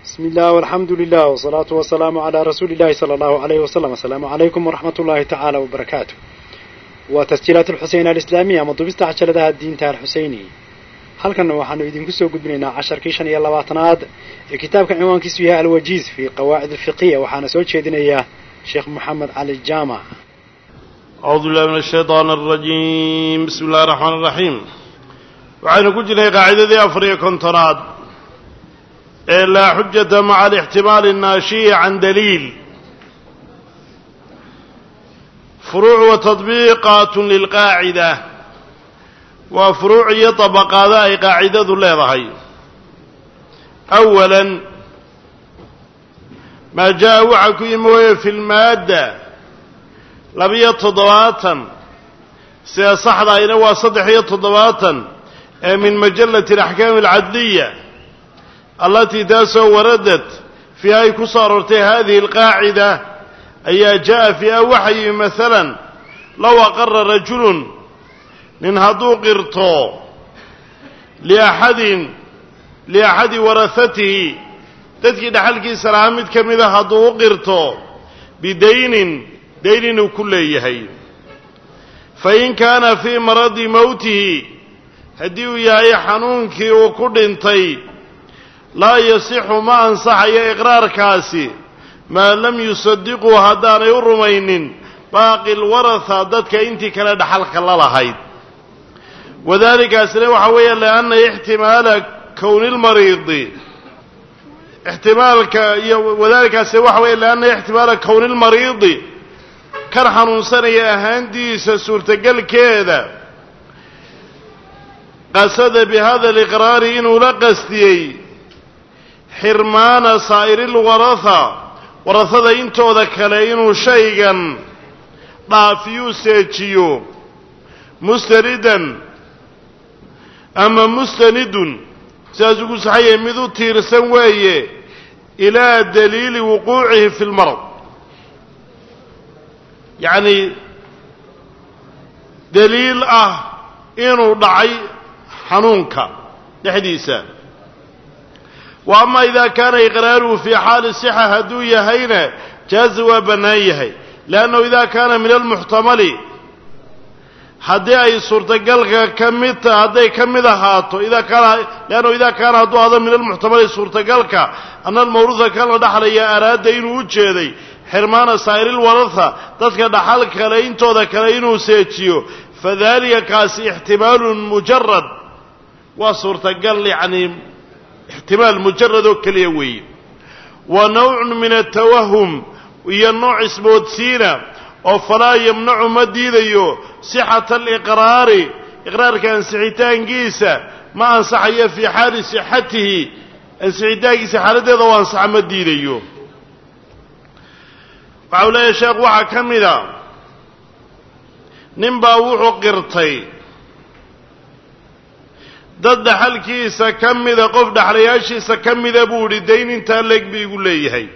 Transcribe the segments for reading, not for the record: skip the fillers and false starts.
بسم الله والحمد لله والصلاة والسلام على رسول الله صلى الله عليه وسلم. السلام عليكم ورحمة الله تعالى وبركاته. وتسجيلات الحسين الإسلامية مضبست عشرة الدين تاع الحسيني. هل كان وحنا يدين كسو قدمنا 10 كيشان يلا واتناد كتاب عنوان كسوها الوجيز في قواعد الفقهية وحنا سويت شيدنا إياه شيخ محمد علي الجامع. أعوذ بالله من الشيطان الرجيم. بسم الله الرحمن الرحيم. وعين كجنا قاعدة ذي أفريق كنتراد إلا حجة مع الاحتمال الناشئ عن دليل. فروع وتطبيقات للقاعدة وفروع طبقات قاعدة الله. أولا ما جاء وحكيم في المادة لبية تضواتا سيصحد إنه صدحية تضواتا من مجلة الأحكام العدلية التي تاسو وردت فيها كسرت هذه القاعدة أي جاء فيها وحي مثلا لو أقر رجل من هدو قرطو لأحد ورثته تذكي حلقي سلامت كمذا هدو قرطو بدين كليه فإن كان في مرض موته هديو يا حنونك وكدنتي لا يصح ما أنصح يا إقرار كاسي ما لم يصدقوا هدان يرمين باقي الورثة ضدك انت كلا دحلك الله هيد. وذلك أسلوه حويا لأن احتمال كون المريض وذلك أسلوه حويا لأن احتمال كون المريض كان حنوصن يا هندي سورتقل كذا قصد بهذا الإقرار إنه لقستي حرمان صائر الورثة ورثة إنتو ذكالين شيئا ضافيو سيتشيو مستردا أما مستند سيزوج صحيح مذو تيرسن ويه إلى دليل وقوعه في المرض. يعني دليل إنه ضعي حنونك لحديثا. وأما إذا كان إقراره في حال الصحة هدوية هينة جاز وبنايه لأنه إذا كان من المحتمل هدي أي صورة قلق كميت هدي كميت هاتو لأنه إذا كان هدو هذا من المحتمل صورة قلق أن الموروثة كان دحل أراد إنه وجهدي حرمان سائر الورثة تذكى دحلك لين توذك لينه سيتشيو فذلك كاسي احتمال مجرد وصورة قلق يعني احتمال مجرد كليوي. ونوع من التوهم وهي النوع اسمه تسينا فلا يمنع مديديو صحة الإقرار. إقرار كان سعيتان قيسة ما أنصحي في حال صحته سعيتان قيسة حالته ذو أنصح مديديو. وعولا يشاق وحا كمدا نمبا وحو قرطي dad dhaxalkiisa kamida qof dhaxlayaashiisa kamida buu dayn inta leeg biigu leeyahay.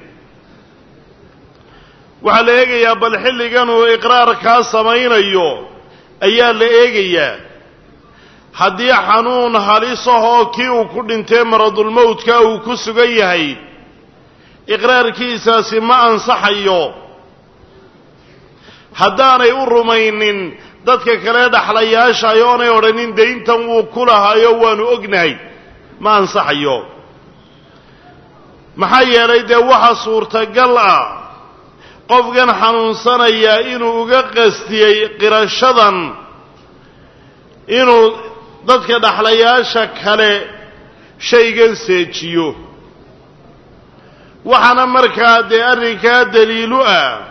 waxa la eegayaa bal xilligan uu iqraar ka samaynayo ayaa la eegayaa haddii xanuun halis ah kii uu ku dhintay maradul mawtka uu ku sugan yahay iqraarkiisaasi ma ansaxayo haddaanay u rumaynin dadka kale dhaxlayaasha ayoonay odhanin deyntan wuu ku lahayo waanu ognahay ma ansaxayo. maxaa yeelay dee waxa suurtagal qofkan xanuunsanaya inuu uga qastiyey qirashadan inuu dadka dhaxlayaasha kale shaygan seejiyo waxaana markaa dee arrinkaa daliilu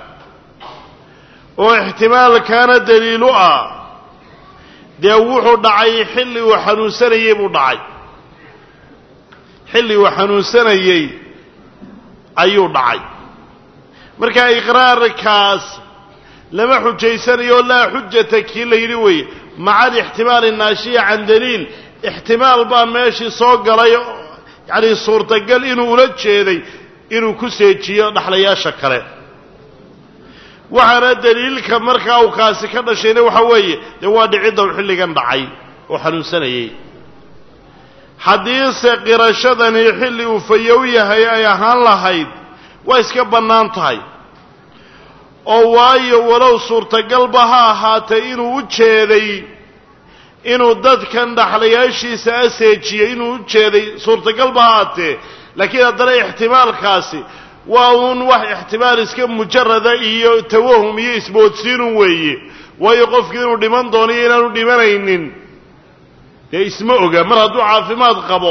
oo ixtimaal kaana daliilu dee wuxuu dhacay xilli uu xanuunsanayey buu dhacay xilli uu xanuunsanayey ayuu dhacay. marka iqraarkaas lama xujaysanayo laa xujata kii la yidhi weye maca alixtimaal الnaashiya can daliil ixtimaal baa meeshii soo galay yani suurtagal inuu ula jeeday inuu ku seejiyo dhaxlayaasha kale. waxaana daliilka markaa uu kaasi ka dhashayna waxa weeye dee waa dhicidda uu xilligan dhacay oo xanuunsanayey. haddiise qirashadani xilli uu fayow yahay ay ahaan lahayd waa iska bannaan tahay oo waayo walow suurtagalba ha ahaatee inuu u jeeday inuu dadkan dhaxlayaashiisa aseejiyey inuu u jeeday suurtagalba ha ahaatee laakiin haddana ixtimaalkaasi waa uun wax ixtimaal iska mujarada iyo tawahum iyo isboodsiinun weeye waayo qofkii inuu dhiman doono iyo inaanu dhimanaynin dee isma oga mar hadduu caafimaad qabo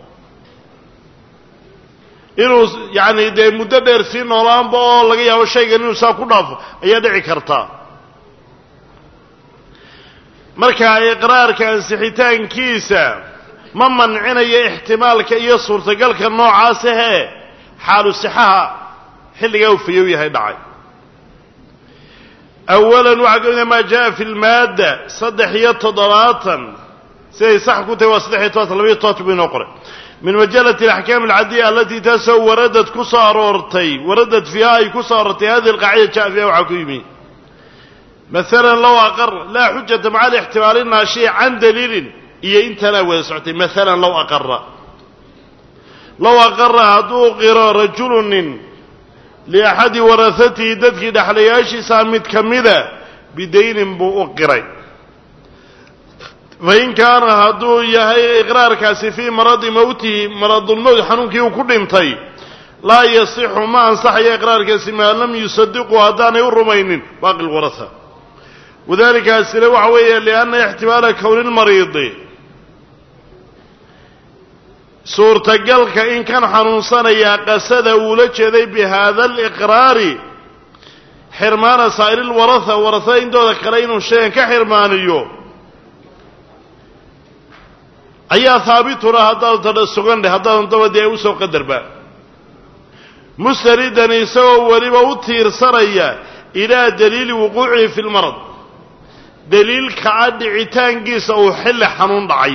inuu yacni dee muddo dheer sii noolaanba oo laga yaabo shaygan inuu saa ku dhaafo ayaa dhici karta marka iqraarka ansixitaankiisa ma mancinayo ixtimaalka iyo suurtagalka noocaas ahee xaalu sixaha xilligaa uu fayow yahay dhacay awalan waxaa ka mid ah maa jaa fi lmaadda 73 siday sax ku tahay waa 3 buu inoo qoray min majalati alaxkaam alcadiya alatii taasoo waradad ku soo aroortay waradad fiiha ay ku soo aroortay hadihi alqaacida jaa fiiha waxaa ku yimi maalan low aqar laa xujata maca alixtimaali naashi'i can daliilin iyo intanaa wada socotay maalan low aqara hadduu qiro rajulunin liaxadi warahatihi dadkii dhexlayaashiisaa mid ka mida bidaynin buu u qiray fain kaana hadduu yahay iqraarkaasi fii maradi mowtihi maradulmowt xanuunkii uu ku dhintay laa yasixu ma ansaxayo iqraarkaasi maa lam yusadiqu haddaanay u rumaynin baaqi lwaraha wadalikaasina waxa weeye lianna ixtimaala kowni lmariidi suurtagalka in kan xanuunsanayaa qasada uula jeeday bihaada aliqraari xirmaana saa'iri lwaraha warahada intooda kale inuu shayan ka xirmaaniyo ayaa haabituna haddaadu tadha sugan dheh haddaadan dabadee usoo qadarba mustanidan isagoo weliba u tiirsanaya ilaa daliili wuquucihi fi lmarad daliilka a dhicitaankiisa uu xilli xanuun dhacay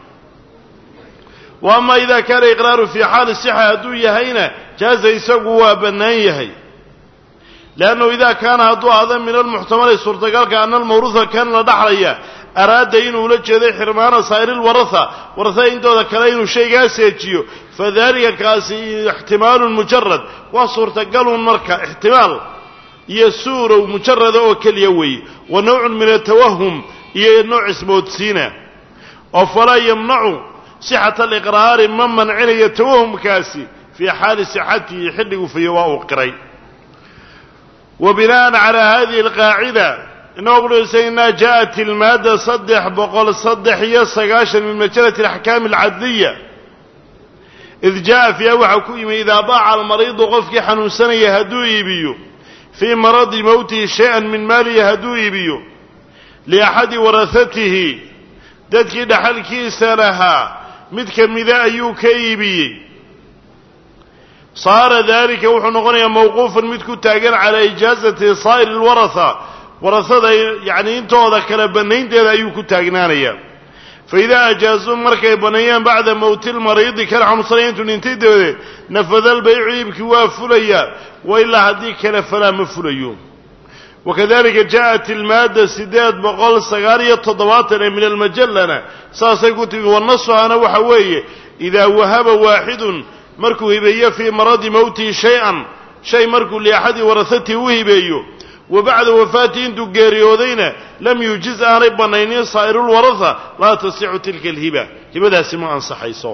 wa ama idaa kaana iqraaru fii xaali sixa hadduu yahayna jaaza isagu waa bannaan yahay leannahu idaa kaana hadduu ahda min almuxtamali suurtagalka ana almawruha kan la dhaxlaya araada inuu la jeeday xirmaana saa'iri lwaraha warahada intooda kale inuu shaygaa seejiyo fadalika kaasi ixtimaalun mujarad waa suurtagalun marka ixtimaal iyo suurow mujarada oo keliya weeye wa nawcun min atawahum iyo nooc ismoodsiina oo falaa yamnacu sixata aliqraari ma mancinayo tawahumkaasi fii xaali sixatihi xilligu fayo waa uu qiray wa bina'an calaa hadihi alqaacida inoo qulaysaynaa ja'at ilmaadda 393 min majalati alaxkaami alcadliya id jaa'a fiiha waxaa ku yimi idaa baaca almariidu qofkii xanuunsanaya hadduu iibiyo fii maradi mowtihi shay-an min maalihi hadduu iibiyo liaxadi warahatihi dadkii dhaxalkiisa lahaa mid ka mida ayuu ka iibiyey saara daalika wuxuu noqonayaa mawquufan mid ku taagan calaa ijaazati saa'iri lwaraha warahada yacni intooda kale bannaynteeda ayuu ku taagnaanayaa fa idaa ajaazuu markay banneeyaan bacda mowti lmariidi kan xanuunsanaya intuu dhintay dabadeed nafada albaycu iibkii waa fulayaa wa ilaa haddii kale falaa ma fulayo wakadalika ja'at ilmaadda 897 ee min almajallana saasay ku timi wanasuhana waxa weeye idaa wahaba waaxidun markuu hibeeyo fii maradi mowtihi shay-an shay markuu liaxadi warahatihi u hibeeyo wa bacda wafaatihi intuu geeriyoodayna lam yujiz aanay bannaynin saa'irulwaraha laa tasixu tilka alhiba hibadaasi ma ansaxayso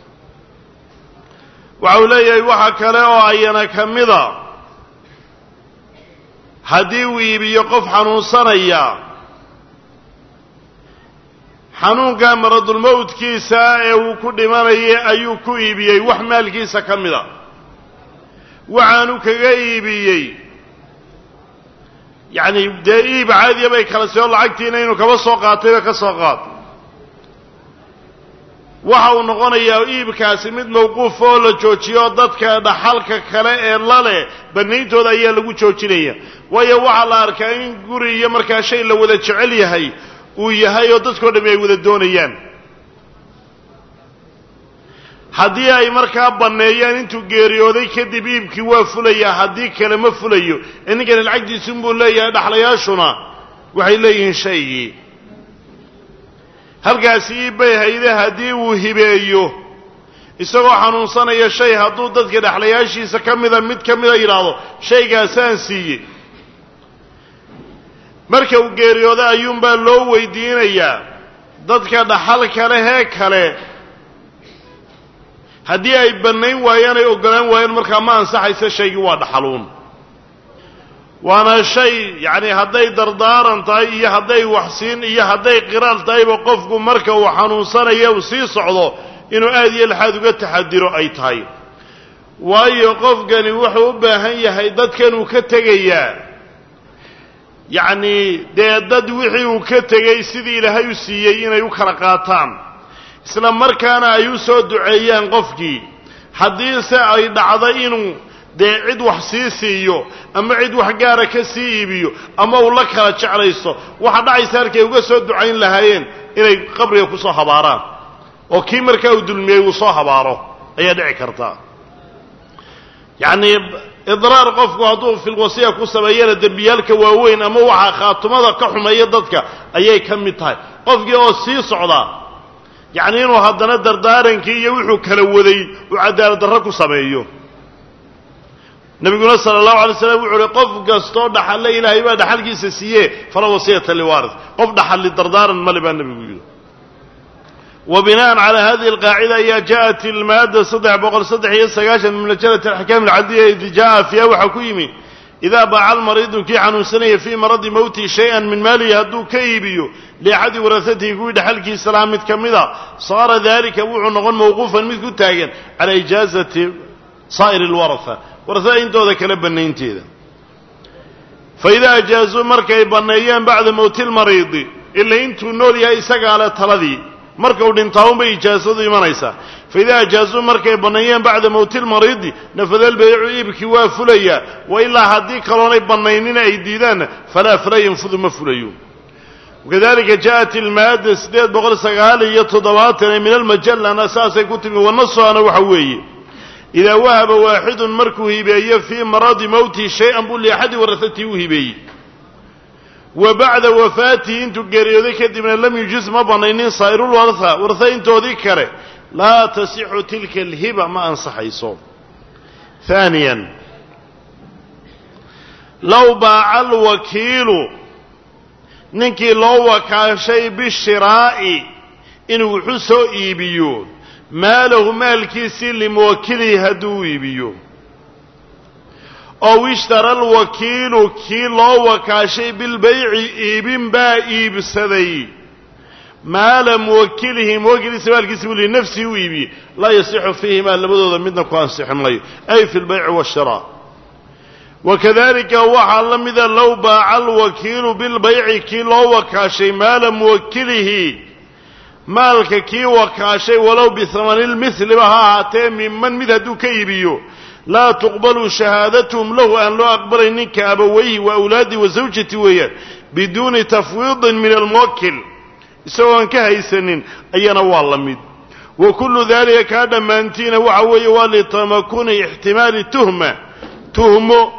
waxa uu leeyahay waxa kale oo ayana ka mida haddii uu iibiyo qof xanuunsanaya xanuunka maradulmowtkiisa ee uu ku dhimanayay ayuu ku iibiyey wax maalkiisa ka mida waxaanu kaga iibiyey yacni dee iib caadiya bay kala soo lacagtiina inuu kaba soo qaatayba ka soo qaad waxa uu noqonayaa iibkaasi mid mawquuf oo la joojiyo dadka dhaxalka kale ee lale bannayntooda ayaa lagu joojinaya waayo waxaa la arkaa in guri iyo markaa shay la wada jecel yahay uu yahay oo dadkao dhami ay wada doonayaan haddii ay markaa banneeyaan intuu geeriyooday kadib iibkii waa fulayaa haddii kale ma fulayo ninkani lacagtiisunbuu leeyahay dhaxlayaashuna waxay leeyihiin shaygii halkaasi iibbay hayde haddii uu hibeeyo isagoo xanuunsanaya shay hadduu dadka dhexlayaashiisa mid ka mida yidhaahdo shaygaasaan siiyey marka uu geeriyooda ayuunbaa loo weydiinayaa dadka dhaxalka lehee kale haddii ay bannayn waayaan ay oggolaan waayaan markaa ma ansaxaysa shaygii waa dhaxaluun waana shay yacni hadday dardaaran tahay iyo hadday waxsiin iyo hadday qiraal tahayba qofku marka uu xanuunsanaya uu sii socdo inuu aad iyo laxaad uga taxadiro ay tahay waayo qofkani wuxuu u baahan yahay dadkan uu ka tegayaa yacnii dee dad wixii uu ka tegey sidii ilaahay u siiyey inay u kala qaataan isla markaana ay u soo duceeyaan qofkii haddiise ay dhacdo inuu dee cid wax sii siiyo ama cid wax gaara ka sii iibiyo ama uu la kala jeclaysto waxa dhacaysa halkay uga soo ducayn lahaayeen inay qabriga ku soo habaaraan oo kii markaa uu dulmiyey uu soo habaaro ayaa dhici karta yacnii idraar qofku hadduu filwasiya ku sameeyana dembiyaalka waaweyn ama waxaa khaatumada ka xumeeya dadka ayay ka mid tahay qofkii oo sii socdaa yacni inuu haddana dardaarankii iyo wuxuu kala waday uu cadaalad darro ku sameeyo nabiguna sala allahu alay slam wuxu uhi qof kastoo dhaxalle ilaahay baa dhaxalkiisa siiye falaa wasiyata liwaaris qof dhaxalli dardaaran male baa nebigu yidhi وبناء على هذه القاعدة هي جاءت المادة 393 من مجلة الأحكام العدلية إذ جاء فيها وحكيمي إذا باع المريض كي عنو سنية في مرض موته شيئا من ماله هدو كيبيو لأحد ورثته يقول حلقي سلامة كمذا صار ذلك وعنغن موقوفا مثل تاغن على إجازة صائر الورثة ورثة انتو ذاك لبنين تيدا فإذا أجازوا مركي بنيان بعد موت المريض إلا انتو نولي إساق على تلذي markuu dhintaawun bay ijaasadu imanaysaa faidaa ajaazuu markay banneeyeen bacda mowti lmariidi nafadal baycu iibkii waa fulayaa wa ilaa haddii kaloonay bannaynina ay diidaanna falaa yanfudu ma fulayo wakadalika ja'at ilmaada 897 min almajallana saasay ku timi wanasuhana waxa weeye idaa wahaba waaxidun markuu hibeeyo fii maradi mowtihi shay-an buu liaxadi warahatii u hibeeyey وبعد وفاته انتو قريودي كدبنا لم يجز ما بنينين صائر الورثة ورثة انتو ذكره لا تصح تلك الهبة ما انصح يصوم ثانيا لو باع الوكيل ننكي لو وكا شيء بالشراء انو حسو ايبيو ماله مال كيسي لموكله هدو ايبيو أو اشترى الوكيل كي لو وكاشي بالبيع إيبن با إيب سدي ما لم وكله موكل سوال كسب لنفسه ويبي لا يصح فيه ما لبدو ضمننا كوان صحن لي أي في البيع والشراء وكذلك وحلم إذا لو باع الوكيل بالبيع كي لو وكاشي ما لم وكله مالك كي وكاشي ولو بثمن المثل بها هاتين ممن مذهدو كيبيو لا تقبل شهادتهم له أن لا أقبل كأبويه وأولادي وزوجتي وياه بدون تفويض من الموكل سواء كهيسن أي نوال لمد وكل ذلك كان مانتين وعوي ولتمكن احتمال تهمة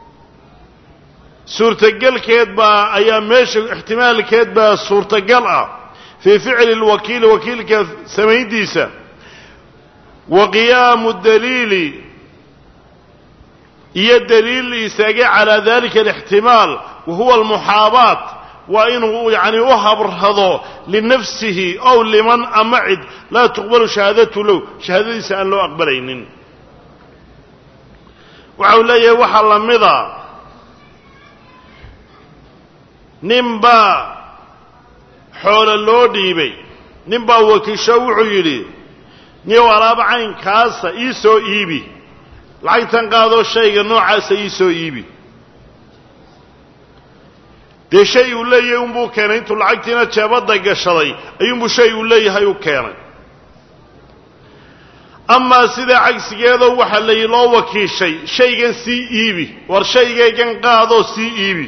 سورة الجل كيدبا أيام ماشي احتمال كيدبا سورة الجل في فعل الوكيل وكيل سميديسة وقيام الدليل هي الدليل يساقع على ذلك الاحتمال وهو المحابات وإنه يعني أهبر هذا لنفسه أو لمن أمعد لا تقبل شهادته له شهادة سأل له أقبلين وعولي وحل مضى نمبا حول اللوديبي نمبا وكشوع يلي نيو رابعين كاسة إيسو إيبي lacagtan qaadoo shayga noocaasa ii soo iibi dee shay uu leeyahay unbuu keenay intuu lacagtiina jeebadda gashaday ayuunbuu shay uu leeyahay u keenay amaa sidaa cagsigeedoo waxaa layi loo wakiishay shaygan sii iibi war shaygaygan qaadoo sii iibi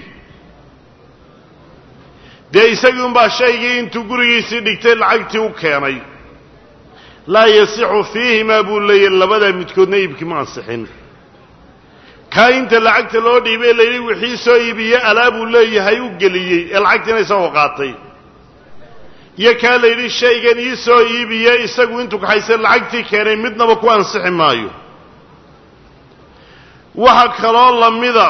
dee isagii unbaa shaygii intuu gurigiisii dhigtay lacagtii u keenay لا يصح فيهما بولي اللبدا متكودنا يبكي ما انصحين كاينت العقد لو ديبي لي وخي سو يبيه الا بولي هيو غليي العقدنا سو قاطي iyo kaa la yidhi shaygan ii soo iibiye isagu intuu kaxaysan lacagtii keenay midnaba ku ansixi maayo. waxa kaloo lamida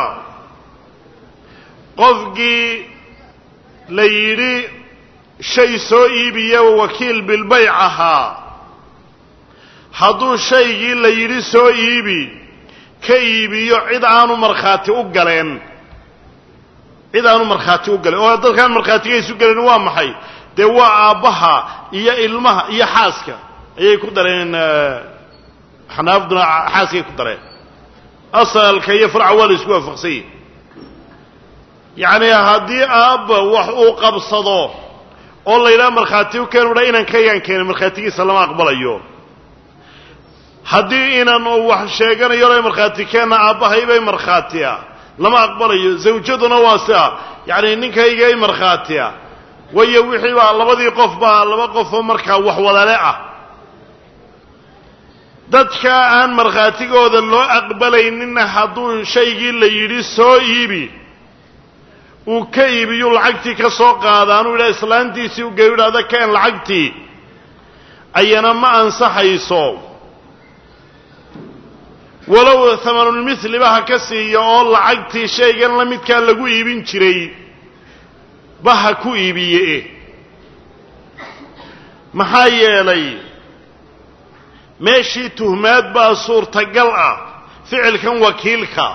qofkii la yidhi shay soo iibiye wakiil bilbayc ahaa hadduu shaygii la yidhi soo iibi ka iibiyo cid aanu markhaati u galeen oo dadkaan markhaatiga isu galeen waa maxay dee waa aabbaha iyo ilmaha iyo xaaska ayay ku dareen xanaafduna xaaskay ku dareen asalka iyo farca waa la isku waafaqsanyay yacni haddii aabba wax uu qabsado oo la yidhaha markhaati u keen udha inankaygaan keenay markhaatigiisa lama aqbalayo haddii inan uu wax sheeganayo la markhaati keenna aabbahaybay markhaatiya lama aqbalayo zawjaduna waa sia yacni ninkaygay markhaatiya waayo wixii baa labadii qof baa laba qofoo markaa wax wadale ah dadka aan markhaatigooda loo aqbalayninna hadduu shaygii la yidhi soo iibi uu ka iibiyu lacagtii ka soo qaada anuu yidhaha islaantiisii u geeyu yidhahda keen lacagtii ayana ma ansaxayso walow hamanulmithliba ha ka siiyo oo lacagtii shaygan la midkaa lagu iibin jiray ba ha ku iibiye maxaa yeelay meeshii tuhmaad baa suurtagal ah ficilkan wakiilka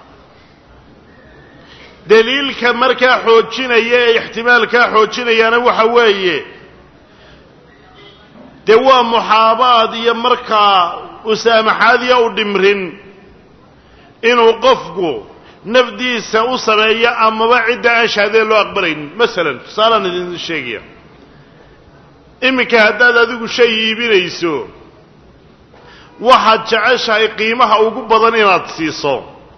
daliilka markaa xoojinaya ee ixtimaalkaa xoojinayaana waxa weeye dee waa muxaabaad iyo markaa usaamaxaadiya u dhimrin inuu qofku nafdiisa u sameeyo amaba cidda aan shahaadee loo aqbalaynin masalan tusaalaan idin sheegaya iminka haddaad adigu shay iibinayso waxaad jeceshahay qiimaha ugu badan inaad siiso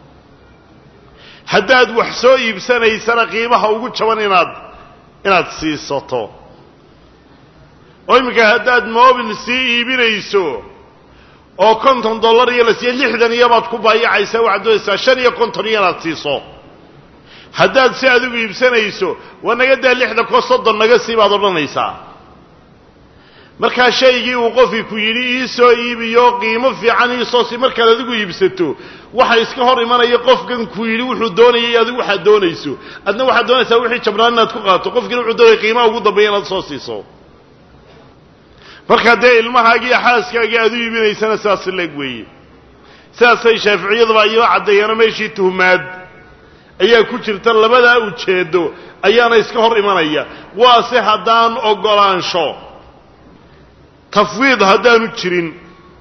haddaad wax soo iibsanaysana qiimaha ugu jaban inaad siisato oo iminka haddaad mobil sii iibinayso oo $50 iyo la siiyo 60 iyo baad ku baayacaysaa waxaad doonaysaa 55 iyo inaad siiso haddaad si adigu iibsanayso waa naga daa 60 ko 30 naga sii baad odhanaysaa markaa shaygii uu qofkii ku yidhi ii soo iibiyo qiimo fiican ii soo sii markaad adigu iibsato waxa iska hor imanaya qofkan ku yidhi wuxuu doonayay adigu waxaad doonayso adna waxaad doonaysaa wixii jabraan inaad ku qaato qofkina wuxuu doonayay qiimaha ugu dambeeya inaad soo siiso markaa dee ilmahaagii xaaskaagii aad u iibinaysana sidaas leeg weeye sidaasay shaaficiyadaba iyo caddeeyana meeshii tuhmaad ayaa ku jirta labadaa ujeedo ayaana iska hor imanaya waase haddaan ogolaansho tafwiid haddaanu jirin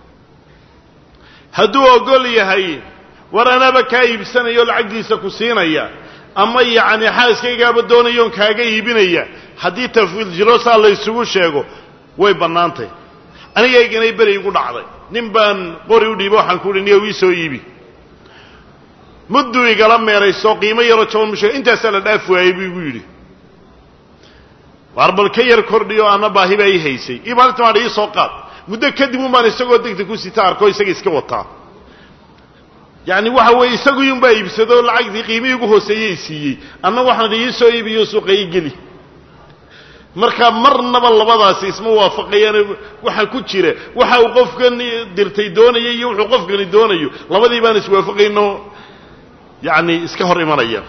hadduu ogol yahay war anaaba kaa iibsanaya oo lacagtiisa ku siinaya ama yacni xaaskaygaaba doonayoon kaaga iibinaya haddii tafwiid jiro saa la isugu sheego way bannaantay anigayganay beri igu dhacday nin baan qori u dhiiba waxaan ku uhi niyow ii soo iibi mudduu igala meerayso qiimo yaroo jaban musheeg intaasaa la dhaaf waayey buu igu yidhi waar bal ka yar kordhiyo ana baahi baa ii haysay ii maalinta maan ii soo qaad muddo kadib un baan isagoo degdeg ku sita arko isaga iska wataa yacni waxa weeye isaguyun baa iibsadoo lacagtii qiimihii ugu hooseeyey siiyey anna waxaan ii soo iibiyo suuqa ii geli marka marnaba labadaasi isma waafaqayaan waxa ku jira waxa uu qofkan dirtay doonayay iyo wuxuu qofkani doonayo labadii baan iswaafaqayno yacni iska hor imanaya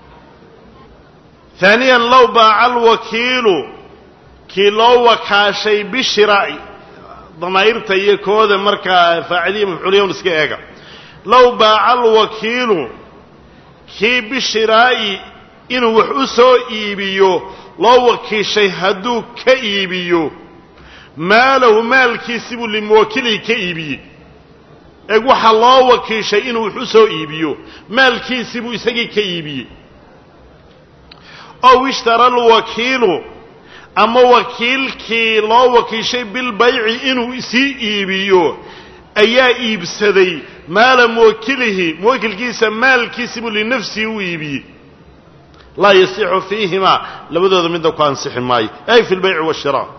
ثانيا لو باع الوكيل كي لو وكاشي بشراء ضمائرته iyo kooda marka faaciliye mafcuuliyoon iska eega لو باع الوكيل كي بشراء inuu wax u soo iibiyo loo wakiishay hadduu ka iibiyo maalahu maalkiisibu limuwakilihi ka iibiyey waxa loo wakiishay inuu wax u soo iibiyo maalkiisibu isagii ka iibiyey أو اشترى الوكيل أما وكيل كي لا وكيشي بالبيع إنه سي إيبيو أيا إيبسدي مال موكله موكل كيسا مال كيسب لنفسه وإيبي لا يصح فيهما لابد من ذلك أنصح ماي أي في البيع والشراء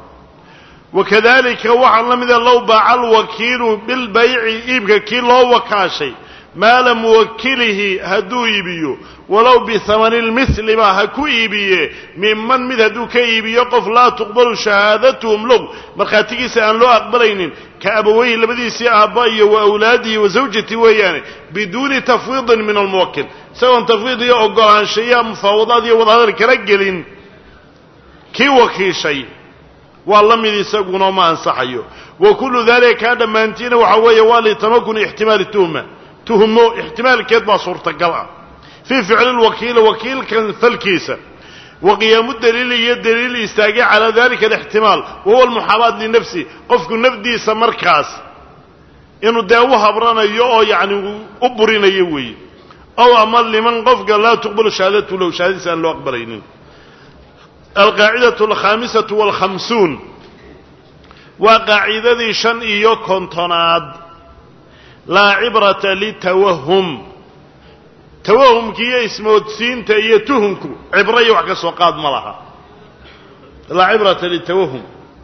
وكذلك وعلم إذا لو باع الوكيل بالبيع إيبك كي لا وكاشي maala muwakilihi hadduu iibiyo walow bihamani lmithli ba ha ku iibiye miman mid hadduu ka iibiyo qof laa tuqbalu shahaadatuhum low markhaatigiisa aan loo aqbalaynin ka abaweyhi labadiisii aabba iyo wa awlaadihi wa zawjati weeyaane biduuni tafwiidin min almuwakil isagoon tafwiid iyo ogolaansha iyo mufaawadaad iyo wadahadal kala gelin kii wakiishay waa la mid isaguna ma ansaxayo wa kullu daalika kaa dhammaantiina waxaa weeye waa litamakuni ixtimaali tuhmo ixtimaalkeed baa suurtagal ah fii ficli lwakiili wakiilkan falkiisa wa qiyaamu daliili iyo daliil istaagay calaa dalika alixtimaal wahuwa almuxaabaat linafsi qofku nafdiisa markaas inuu dee u habranayo oo yacni u burinayo weeye aw ama liman qofka laa tuqbalu shahaadatu low shahaadadiisa aan loo aqbalaynin alqaacidatu alkhaamisatu waalkhamsuun waa qaacidadii 55 laa cibrata litawahum tawahumkiiyo ismoodsiinta iyo tuhumku cibro iyo wax ka soo qaad ma laha laa cibrata litawahum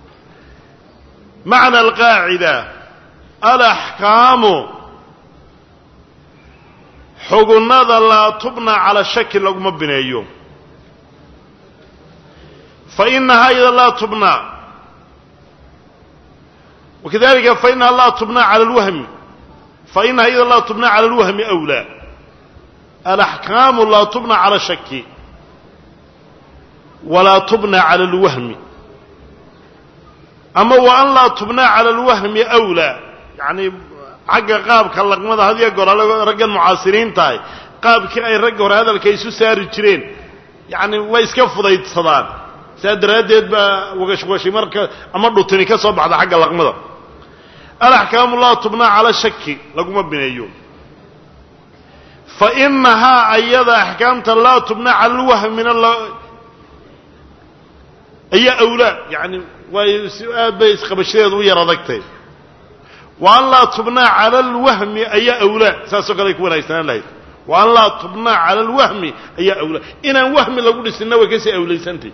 macna alqaacida alaxkaamu xugunnada laa tubna cala shaki laguma bineeyo fainahaa ida laa tubna wakadalika fainaha laa tubna cala alwahmi fainaha ida laa tubna cala alwahmi awlaa alaxkaamu laa tubna cala shaki walaa tubna cala alwahmi ama wa an laa tubna cala alwahmi awlaa yacni xagga qaabka laqmada hadiya goor raggan mucaasiriintahay qaabkii ay ragga hore hadalka isu saari jireen yacni way iska fudaydsadaan saa daraaddeed baa wagashwashi marka ama dhutini ka soo baxda xagga laqmada alaxkaamu laa tubna cala shaki laguma bineeyo fainahaa ayada axkaamta laa tubna cala alwahmina ayaa awlaa yani way aad bay isqabashadeedu u yar adagtay wa an laa tubna cala alwahmi ayaa awlaa saasoo kale ay ku wanaagsanaan lahayd wa an laa tubna cala alwahmi ayaa awlaa inaan wahmi lagu dhisinna way kasii awlaysantay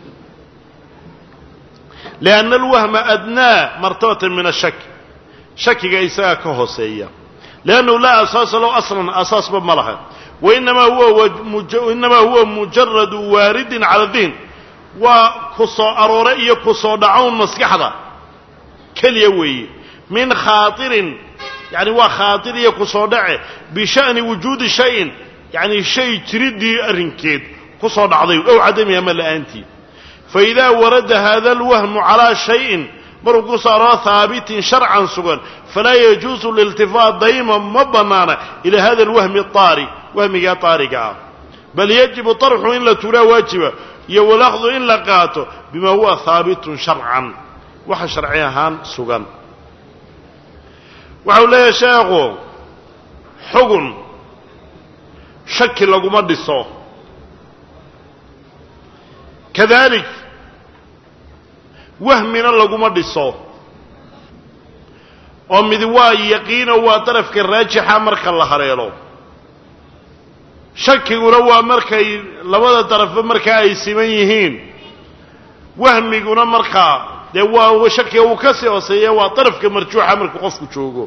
lianna alwahma adnaa martabatan min ashak shakiga isagaa ka hooseeya liannahu laa asaasa low aslan asaasba ma laha wainamaa huwa mujaradu waaridin cala diin waa ku soo aroore iyo ku soo dhacown maskaxda keliya weeye min khaatirin yani waa khaatir iyo ku soo dhace bisha'ni wujuudi shayin yani shay jiriddii arrinkeed ku soo dhacday ow cadami ama la'aantii faidaa warada hada alwahmu calaa shayin maruu ku soo arooro haabitin sharcan sugan falaa yajuusu liltifaat dayma ma bannaana ilaa hada alwahmi aari wahmigaa taariga ah bal yajibu طarxu in la tuuraa waajiba iyo walakdu in la qaato bima huwa haabitun sharcan waxa sharci ahaan sugan waxau leeyahay sheekhu xugun shaki laguma dhiso kadalik wahmina laguma dhiso oo mid waa yaqiino waa darafka raajixa marka la hareelo shakiguna waa markay labada darafba markaa ay siman yihiin wahmiguna markaa dee waa shakiga uu ka sii hooseeya waa darafka marjuuxa markuu qofku joogo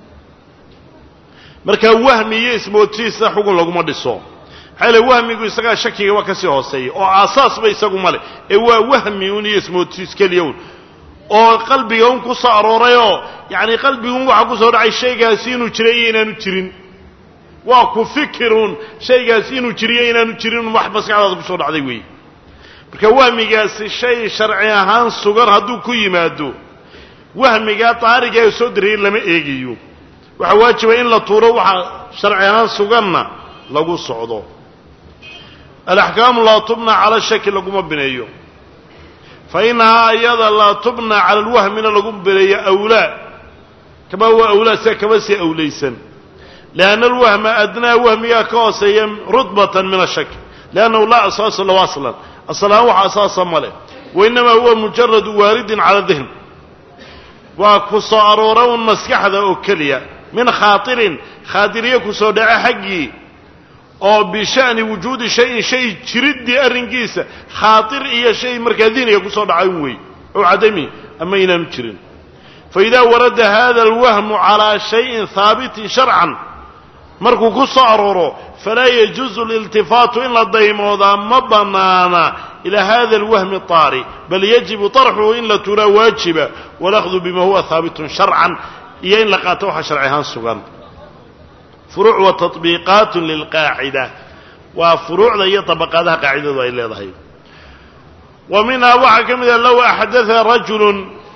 markaa wahmi iyo ismoodsiisa xugun laguma dhiso maxaa le wahmigu isagaa shakiga waa ka sii hooseeya oo aasaasba isagu male ee waa wahmi un iyo ismoodsiis keliya un oo qalbiga un ku soo aroorayoo yacni qalbigun waxaa ku soo dhacay shaygaasi inuu jiray iyo inaanu jirin waa ku fikirun shaygaasi inuu jiriyo inaanu jirin wax maskaxdaada ku soo dhacday weeye marka wahmigaasi shay sharci ahaan sugan hadduu ku yimaado wahmigaa taariga ee soo diriyay lama eegayo waxaa waajiba in la tuuro waxa sharci ahaan suganna lagu socdo alaxkaamu laa tubna cala shaki laguma bineeyo fa inahaa ayada laa tubna cala alwahmina lagu bineeyo awlaa kama huwa awlaa sida kama sii awlaysan lianna alwahma adnaa wahmigaa ka hooseeya rutbatan min ashak liannahu laa asaasa lahu aslan aslaan waxa asaasa ma leh wainamaa huwa mujaradu waaridin cala dihn waa ku soo aroora un maskaxda oo keliya min khaatirin khaatiriye ku soo dhace xaggii oo bisha'ni wujuudi shayin shay jiriddii arrinkiisa khaatir iyo shay markaa dihniga ku soo dhacay un wey oo cadami ama inaanu jirin faidaa warada hada alwahmu calaa shayin haabitin sharcan markuu ku soo arooro falaa yajuuzu aliltifaatu in la daymoodaa ma bannaana ilaa hada alwahmi taari bal yajibu tarxuhu in la turaa waajiba walakhdu bima huwa haabitun sharcan iyo in la qaato waxa sharci ahaan sugan furuuc wa tatbiiqaatun lilqaacida waa furuucda iyo tabaqaadaha qaacidadu ay leedahay wa minhaa waxaa ka mid ah low axdatha rajulun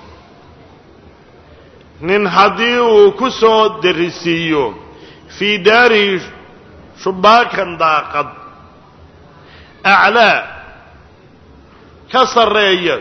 nin haddii uu ku soo darisiiyo fii daarihi shubaakan daaqad aclaa ka sarreeya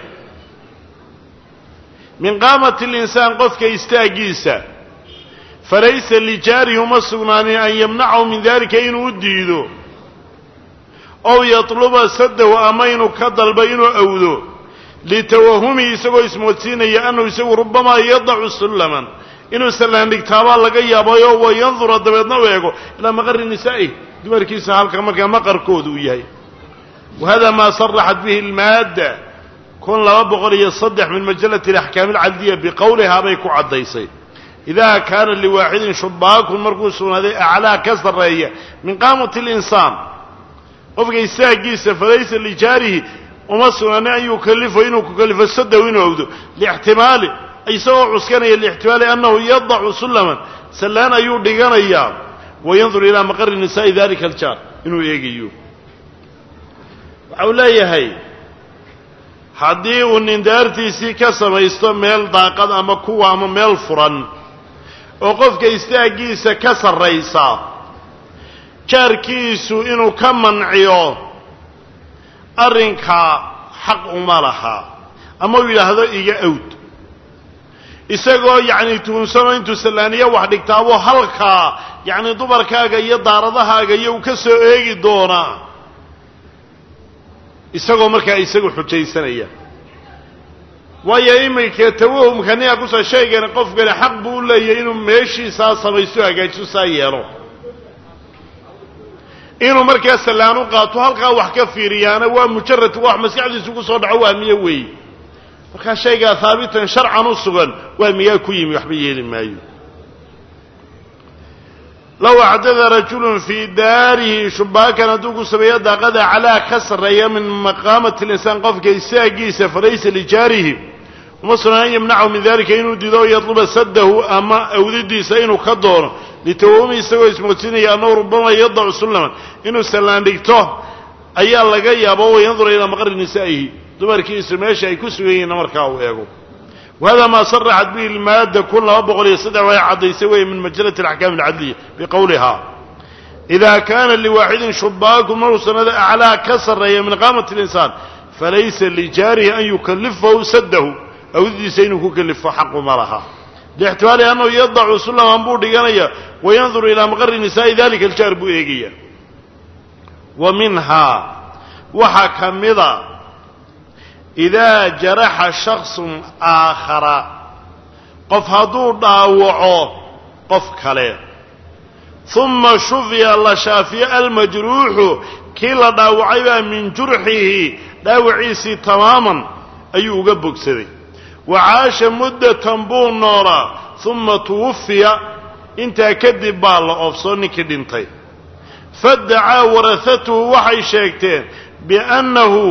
min qaamati alinsaan qofka istaaggiisa falaysa lijaarihi uma sugnaanin an yamnacahu min dalika inuu u diido ow yatluba saddahu ama inuu ka dalba inuu awdo litawahumihi isagoo ismoodsiinaya annahu isagu rubamaa yadacu sullaman inuu sallaan dhigtaabaa laga yaabayo wa yandura dabeedna u eego ilaa maqari nisaa'ihi dumarkiisa halka markaa maqarkoodu uu yahay wahada maa saraxat bihi almaadda 203 min majalati alaxkaam alcadliya biqowlihaa bay ku caddaysay idaa kaana liwaaxidin shubaakun markuu sugnaaday aclaa ka sarreeya min qaamati alinsaan qofka istaaggiisa falaysa lijaarihi uma sugnaanin an yukalifo inuu ku kalifo saddahu inuu awdo liixtimaali isagoo cuskanaya liixtimaali annahu yadacu sullaman sallaan ayuu dhiganayaa wayandur ilaa maqari nisaa'i dalika aljaar inuu eegayo waxa uu leeyahay haddii uu nin daartiisii ka samaysto meel daaqad ama kuwa ama meel furan oo qofka istaaggiisa ka sarraysa jaarkiisu inuu ka manciyo arrinkaa xaq uma laha ama uu yidhaahdo iga awd isagoo yacni tuunsano intuu sallaaniya wax dhigtaaboo halkaa yacni dumarkaaga iyo daaradahaaga iyo uu ka soo eegi doonaa isagoo markaa isagu xujaysanaya waayo iminka tawahumka ninaa kusoo shaygani qofkani xaq buu u leeyahay inuu meeshiisaa samaysto hagaajiso saa yeelo inuu markaa sallaan u qaato halkaa wax ka fiiriyaana waa mujarad wax maskaxdiisu ku soo dhaco waa miye weey markaa shaygaa haabitan sharcan u sugan waa miyaa ku yimi waxba yeeli maayo low axdatha rajulun fii daarihi shubaakan hadduu ku sameeyo daaqada calaa ka sarreeya min maqaamati alinsaan qofka istaaggiisa falaysa lijaarihi uma sugnaan an yamnacahu min dalika inuu dido o yatluba saddahu ama awdidiisa inuu ka doono litawahumi isagoo ismoodsinaya annahu rubama yadacu sullaman inuu sallaan dhigto ayaa laga yaabo wayandura ilaa maqari nisaa'ihi dumarkiisu meesha ay ku sugan yihiinna markaa uu eego wahada maa saraxat bihi almaadda 203 way caddaysay weeye min majalati alaxkaam alcadliya biqowlihaa idaa kaana liwaaxidin shubaakun maruu sanada aclaa ka sarreeya min qaamati alinsaan falaysa lijaarihi an yukallifahu saddahu awdidiisa inuu ku kalifo xaquma laha liixtimaali annahu yadacu sullaman buu dhiganaya wayanduru ilaa maqari nisaa'i dalika aljaar buu eegaya wa minhaa waxaa ka mida idaa jaraxa shaksun aakhara qof hadduu dhaawaco qof kale uma shufiya la shaafiyo almajruuxu kii la dhaawacay baa min jurxihi dhaawaciisii tamaaman ayuu uga bogsaday wa caasha muddatan buu noolaa uma tuwafiya intaa kadib baa la oofsoo ninkii dhintay faddacaa warahatuhu waxay sheegteen biannahu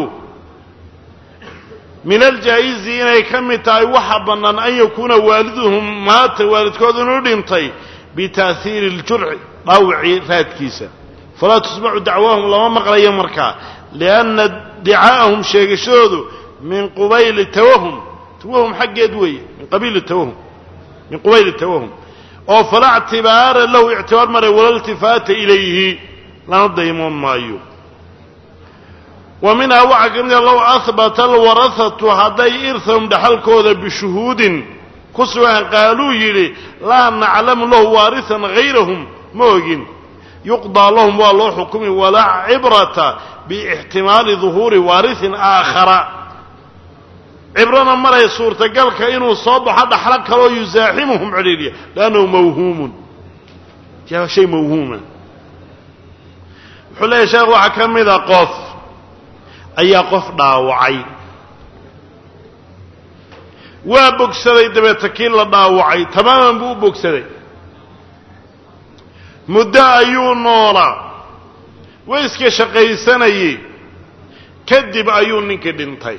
min aljaa'izi inay ka mid tahay waxa bannaan an yakuuna waaliduhum maata waalidkood inuu dhintay bitaahiiri اljurci dhaawacii raadkiisa falaa tusmacu dacwaahum lama maqlayo markaa lianna dicaa'ahum sheegashadoodu min qubayli tawahum tawahum xaggeed weeye min qabiili tawahum min qubayli tawahum oo falaa ictibaara lahu ictibaar maray wala iltifaata ilayhi lana daymoon maayo wa minhaa waxaa ka mid a low ahbata alwarahatu hadday irhahum dhaxalkooda bishuhuudin ku sugan qaaluu yidhi laa naclamu lahu waarihan hayrahum ma ogin yuqdaa lahum waa loo xukumi walaa cibrata biixtimaali duhuuri waarihin aakhara cibrana malay suurtagalka inuu soo baxo dhaxlo kaloo yusaaximuhum cidhiidhiya liannahu mawhuumun yaa shay mawhuuma wuxuu leeyahy sheekh waxaa ka mida qof ayaa qof dhaawacay waa bogsaday dabeeta kii la dhaawacay tamaaman buu u bogsaday muddo ayuu noolaa way iska shaqaysanayay kadib ayuu ninkii dhintay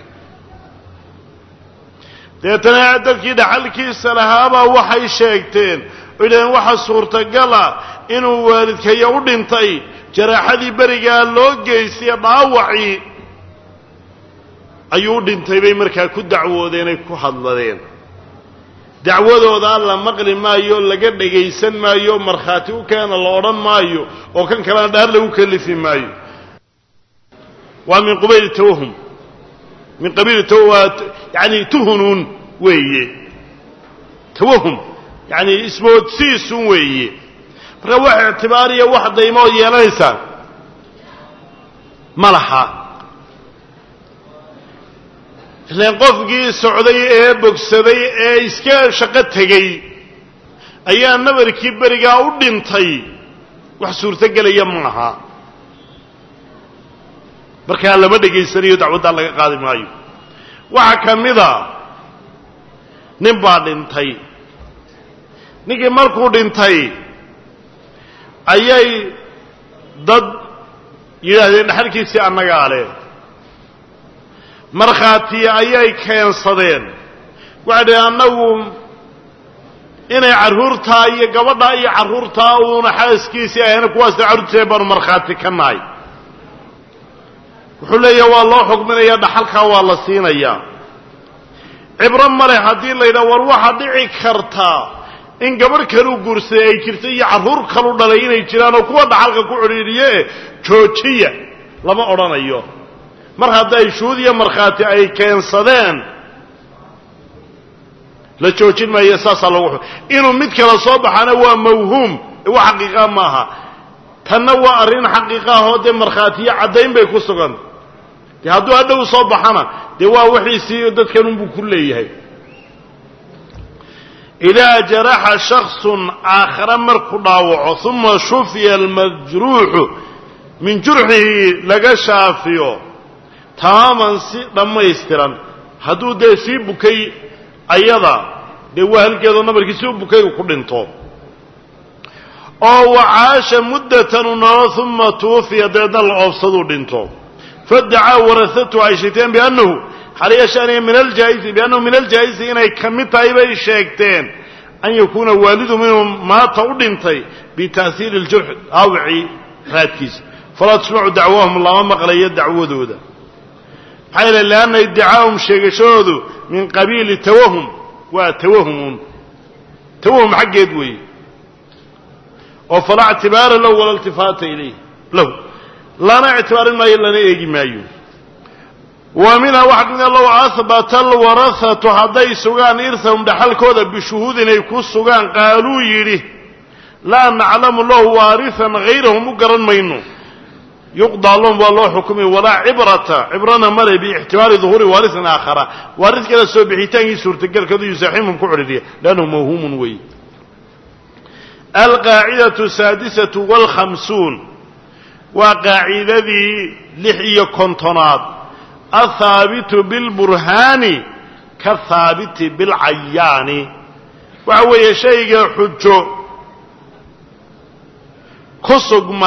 deetana dadkii dhaxalkiisa lahaabaa waxay sheegteen oo yidhahdeen waxa suurtagala inuu waalidkaya u dhintay jaraaxadii berigaa loo geystay dhaawacii ayuu dhintay bay markaa ku dacwoodeenay ku hadladeen dacwadooda la maqli maayo laga dhagaysan maayo markhaati u keena la odhan maayo oo kan kalena dhaar lagu kalifi maayo waa min qabiil tawhum min qabiil tawat yani tuhunun weeye tawhum yani ismoodsiisun weeye marka wax ictibaariya wax daymo yeelanaysa malaha ilaan qofkii socday ee bogsaday ee iska shaqo tegay ayaa nabarkii berigaa u dhintay wax suurtagelaya maaha markaa lama dhegaysanayo dacwaddaa laga qaadi maayo waxaa ka mida nin baa dhintay ninkii markuu dhintay ayay dad yidhaahdeen dhaxalkiisii annagaa leh markhaatiya ayay keensadeen waxay dhaheen annagu inay carruurtaa iyo gabadhaa iyo carruurtaa uuna xaaskiisii ahayna kuwaasna carruurtiisa baanu markhaati ka nahay wuxuu leeyaha waa loo xukminayaa dhaxalkaa waa la siinayaa cibro male haddii la yidhaha war waxaa dhici kartaa in gabadh kaluu guursaday ay jirta iyo carruur kalu dhalay inay jiraan oo kuwa dhaxalka ku cidhiidhiye joojiya lama odhanayo mar hadday shuhuud iyo markhaati ay keensadeen la joojin maayo saasaa lagu inuu mid kala soo baxana waa mawhuum wax xaqiiqa maaha tanna waa arrin xaqiiqa ahoo dee markhaatiyo caddayn bay ku sugan dee hadduu hadhow soo baxana dee waa wixiisii dadkan unbuu ku leeyahay idaa jaraxa shaksun aakhara markuu dhaawaco uma shufiya almajruuxu min jurxihi laga shaafiyo tamaaman si dhammaystiran hadduu dee sii bukay ayada dee waa halkeedoo nabarkii si u bukaygu ku dhinto oo wacaasha muddatan u nolo uma tuufiya dabeedna la oofsaduu dhinto fadacaa warasatu ay sheegteen biannahu xaliyashaaniya min aljaa'izi biannahu min aljaa'izi inay ka mid tahay bay sheegteen an yakuuna waalidu minhu maata u dhintay bita'hiiri اljurx awci raadkiisa falaa tusmacu dacwaahum lama maqlayo dacwadooda maxaa yeele lianna iddicaahum sheegashadoodu min qabiili tawahum waa tawahumun tawahum xaggeed weeye oo falaa ictibaara lahu wala iltifaata ilayh lahu lana ictibaarin maayo lana eegi maayo wa minhaa waxaa kamida low ahbata alwarahatu hadday sugaan irhahum dhaxalkooda bishuhuudin ay ku sugaan qaaluu yidhi laa naclamu lahu waarihan hayrahum u garan mayno yuqdaa lahum waa loo xukumay walaa cibrana male biictibaari duhuuri waarihin aakhara waaris kale soo bixitaankii suurtagalkeedu yusaaximhum ku cedhiiriya liannahu mawhuumun weeye alqaacidatu saadisatu waalkhamsuun waa qaacidadii 56 athaabitu bilburhaani kathaabiti bilcayaani waxa weeye shayga xujo ku sugma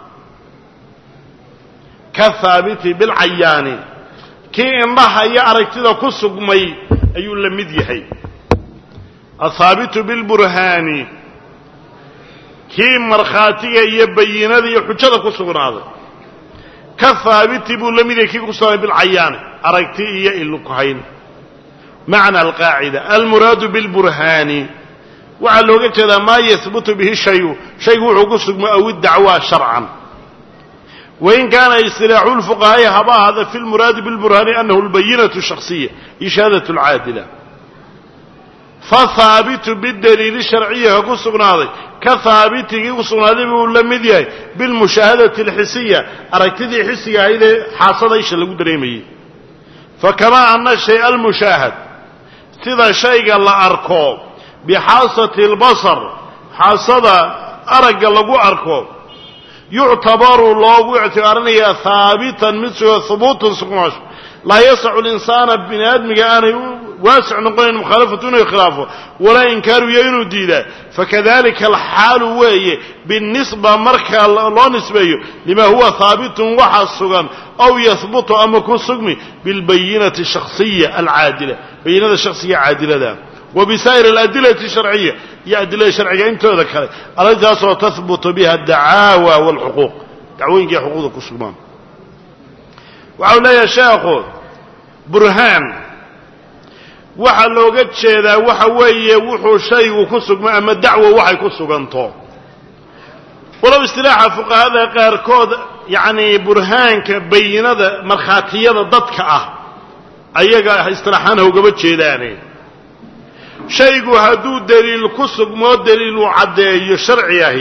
kathaabiti bilcayaani kii indhaha iyo aragtida ku sugmay ayuu la mid yahay athaabitu bilburhaani kii markhaatiga iyo bayinada iyo xujada ku sugnaaday ka haabiti buu la mid yahay kii ku sugnaaday bilcayaani aragti iyo ilukuhayn macna alqaacida almuraadu bilburhaani waxaa looga jeedaa maa yahbutu bihi shayu shaygu wuxuu ku sugmo aw iddacwaa sharcan wain kaana istilaaxu lfuqahaa'i haba ahaada fi lmuraadi bilburhaani annahu albayinatu shakhsiya iyo shahaadatu alcaadila fahaabitu bidaliili sharciya ka ku sugnaaday ka haabitigii ku sugnaaday buu la mid yahay bilmushaahadati alxisiya aragtidii xisiga ahayd ee xaasada isha lagu dareemayey fakamaa ana shay almushaahad sida shayga la arko bixaasati albasar xaasada aragga lagu arko yuctabaru loogu ictibaarinayaa haabitan mid suga hubuutan sugnaasho laa yasacu linsaana bini aadmiga aanay واسع نقول مخالفة خلافه ولا إنكار ينو ديدا فكذلك الحال وهي بالنسبة مركا لا نسبيه لما هو ثابت وحصغا أو يثبت أما كن صغمي بالبينة الشخصية العادلة بينة الشخصية عادلة ده وبسائر الأدلة الشرعية يا أدلة شرعية أنت ذكرت التي تثبت بها الدعاوى والحقوق دعوين جي حقوقك الصغمان وعولا يا شيخ برهان waxa looga jeedaa waxa weeye wuxuu shaygu ku sugma ama dacwo waxay ku suganto walaw istilaaha fuqahaada qaarkood yaani burhaanka bayinada markhaatiyada dadka ah ayaga istilaahan uga jeedaanay shaygu haduu daliil ku sugmo daliil uu cadeeyo sharci ahi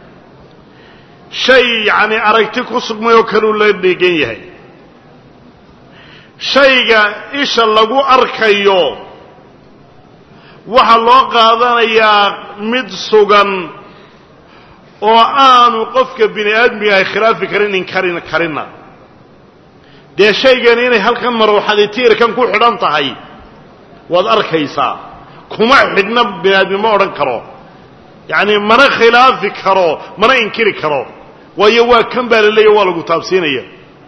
shay yaani aragti ku sugmayo kale la dhigan yahay shayga isha lagu arkayo waxa loo qaadanayaa mid sugan oo aanu qofka bini aadmiga ay khilaafi karin in karina de shaygan inay halkan marwaxadii tiirkan ku xidhan tahay wad arkaysaa kuma xidhna bini aadmi oran karo yaani mana khilaafi karo mana inkiri karo waayo waa kan baa leeyahay waa lagu taabsiinaya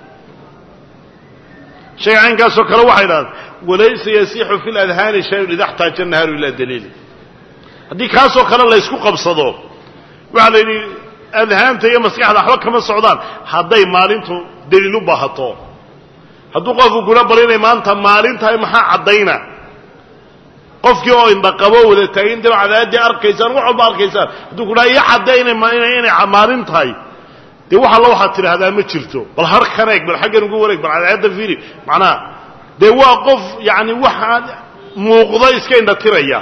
شيء عن كاسو كلا واحد وليس يسيح في الأذهان شيء إذا احتاج النهار إلى دليل هذه كاسو كلا لا يسكو قبصده وعلى أذهان تيجي مسيح الأحوال كما السعودان هذا مالينتو دليلو بهطو هذو قفوا كلا برينا ما أنت مالين تاي محا عدينا قف كيو إن بقبوا ولا تاين تبع هذا أركيسان وحب أركيسان هذو كلا يحدينا ما إنا مالين تاي دي waxa loo xatir hada ma jirto bal har kareeg bal xaggan ugu wareeg bal caadada fiiri macna de waa qof yaani waxa muuqda iska inda tiraya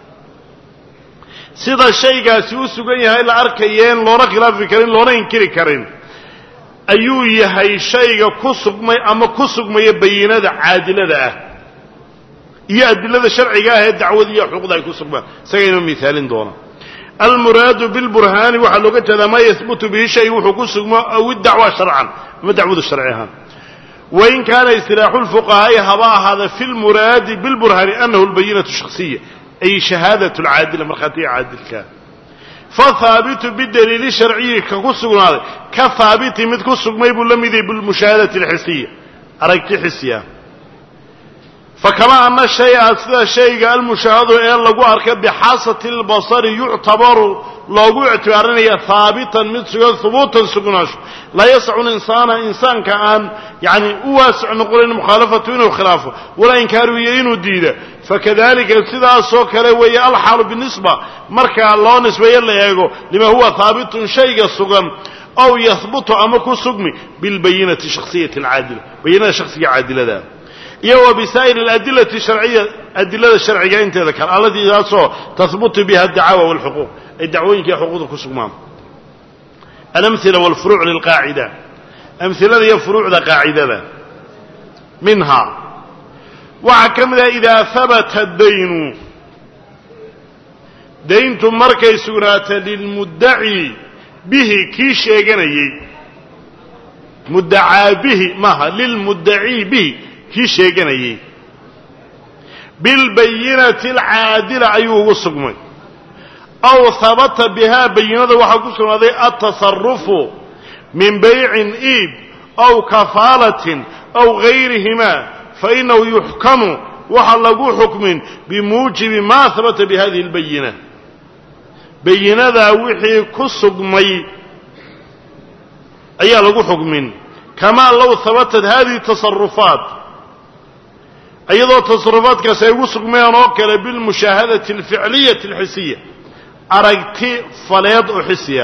sida shaygaasi u sugan yahay la arkayeen loona khilaafi karin loona inkiri karin ayuu yahay shayga ku sugmay ama ku sugmay bayinada caadilada ah iyo adilada sharciga ah ee dacwada iyo xuquuqda ay ku sugmaan sagayno miisaalin doona المراد بالبرهان وحلوقة هذا ما يثبت به شيء وحكوس أو الدعوة شرعا ما دعوة الشرعها وإن كان استلاح الفقهاء هباء هذا في المراد بالبرهان أنه البينة الشخصية أي شهادة العادلة مرخاتية عادل كان فثابت بالدليل الشرعي كقصة هذا كثابت مثل قصة ما يقول لم يذي بالمشاهدة الحسية أريك حسية فكما أن الشيء أصلا الشيء المشاهد إلا قوارك بحاسة البصر يعتبر لو اعتبارنا ثابتا من سجل ثبوتا سجناش لا يسع إنسان كأن يعني واسع نقول إن مخالفته وخلافه ولا إنكاره يينه ديده فكذلك السيدة السوكرة وهي الحال بالنسبة مركا الله نسبة يلا يقول لما هو ثابت شيء السجن أو يثبت أمكو سجمي بالبينة الشخصية العادلة بينة شخصية عادلة ده يو بسائر الأدلة الشرعية الأدلة الشرعية أنت ذكر التي تثبت بها الدعاوى والحقوق الدعوين كي حقوقك سقمان الأمثلة والفروع للقاعدة أمثلة هي فروع لقاعدة منها وعكمنا إذا ثبت الدين دينتم مركي سورة للمدعي به كيش يغني مدعى به مها للمدعي به كي شيغنايي بالبينة العادلة أيوه الصقمي أو ثبت بها بينة وحكوسنا ذي التصرف من بيع إيب أو كفالة أو غيرهما فإنه يحكم وحلقوا حكم بموجب ما ثبت بهذه البينة بينة ذا وحي كالصقمي أي لقوا حكم كما لو ثبتت هذه التصرفات أيضا تصرفات كسيوسق ميانوكلا بالمشاهدة الفعلية الحسية أرقتي فليض حسية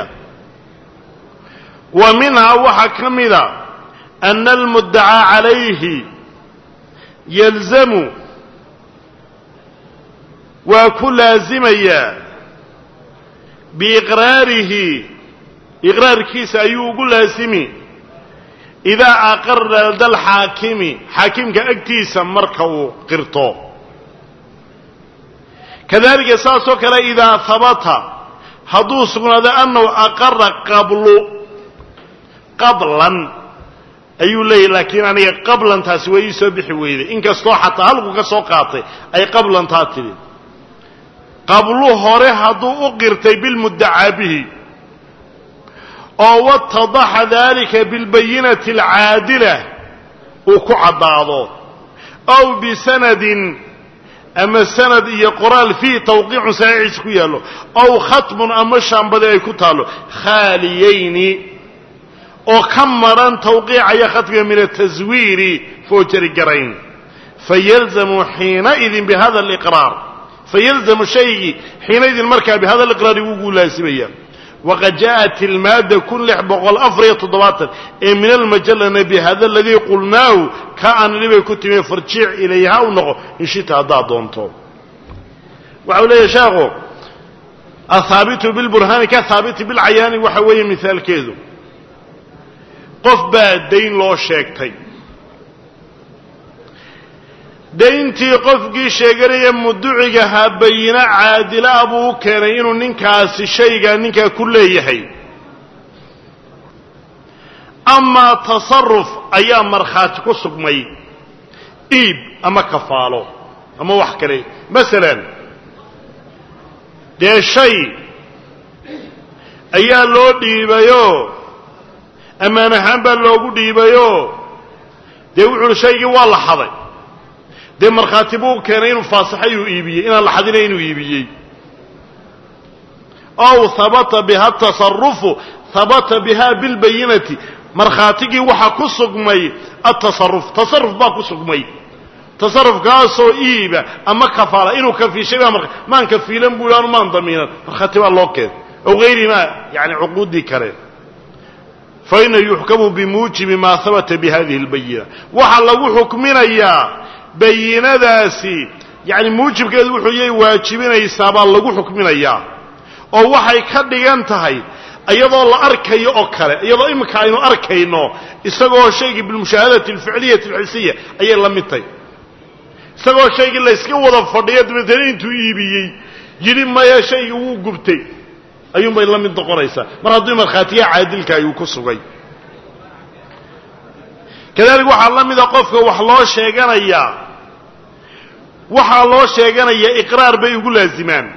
ومنها وحكمنا أن المدعى عليه يلزم وكل لازمية بإقراره إقرار كيس أيوه لازمي إذا أقر ذا الحاكم حاكم كأكتيسا مركو قرطو كذلك ساسوك إذا ثبت حدوث هذا أنه أقر قبلا ayuu leeyahy laakiin aniga qablantaasi way ii soo bixi weyday inkastoo xataa halku ka soo qaatay ay qablantaa tidhi qablu hore hadduu u qirtay bilmuddacaa bihi oo watadaxa daalika bilbayinati alcaadila uu ku caddaado aw bisanadin ama sanad iyo qoraal fiihi tawqiicun saxiixiisa ku yaallo aw khatmun ama shaambadi ay ku taallo khaaliyayni oo ka maran tawqiicaya khatmiga min ataswiiri foojari garayn fayalzamu xiinaidin bihada aliqraar fayalzamu shaygii xiinaidin markaa bihada aliqraari wuu laasimaya waqad jaءat ilmaada kun 647 ee min almajalana bihada aladii qulnaahu ka aan nibay ku timi farjiic ilayha u noqo in shita haddaad doonto waxa uu leeyahay sheekhu athaabitu bilburhaani ka thaabiti bilcayaani waxa weeye mithaalkeedu qof baa dayn loo sheegtay dayntii qofkii sheeganaya muducigahaa bayina caadila buu u keenay inuu ninkaasi shaygaa ninkaa ku leeyahay amaa tasaruf ayaa markhaati ku sugmay iib ama kafaalo ama wax kale masalan dee shay ayaa loo dhiibayoo ammaan ahaan baa loogu dhiibayoo dee wuxuuhi shaygii waa la xaday dee markhaati buu keenay inuu faasaxay uu iibiyey inaan la xadina inuu iibiyey aw habata biha atasarufu habata biha bilbayinati markhaatigii waxaa ku sugmay atasaruf tasaruf baa ku sugmay tasarufkaasoo iiba ama kafaala inuu kafiishay baa maan kafiilan buu aanu maan damiinan markhaati baa loo keenay aw hayrimaa yani cuquuddii kale faina yuxkamu bimuujibi maa habata bihadihi albayina waxaa lagu xukminayaa bayinadaasi yani muujibkeedu wuxuu yay waajibinaysaa baa lagu xukminayaa oo waxay ka dhigan tahay iyadoo la arkayo oo kale iyadoo iminka aynu arkayno isagoo shaygii bilmushaahadati alficliyati alxisiya ayay la mid tahay isagoo shaygii layska wada fadhiyo dabeetana intuu iibiyey yidhi maya shaygii wuu gubtay ayuunbay la mid noqonaysaa mar hadduu markhaatiya caadilka ayuu ku sugay kadalik waxaa la mida qofka wax loo sheeganayaa waxaa loo sheeganayaa iqraar bay ugu laazimaan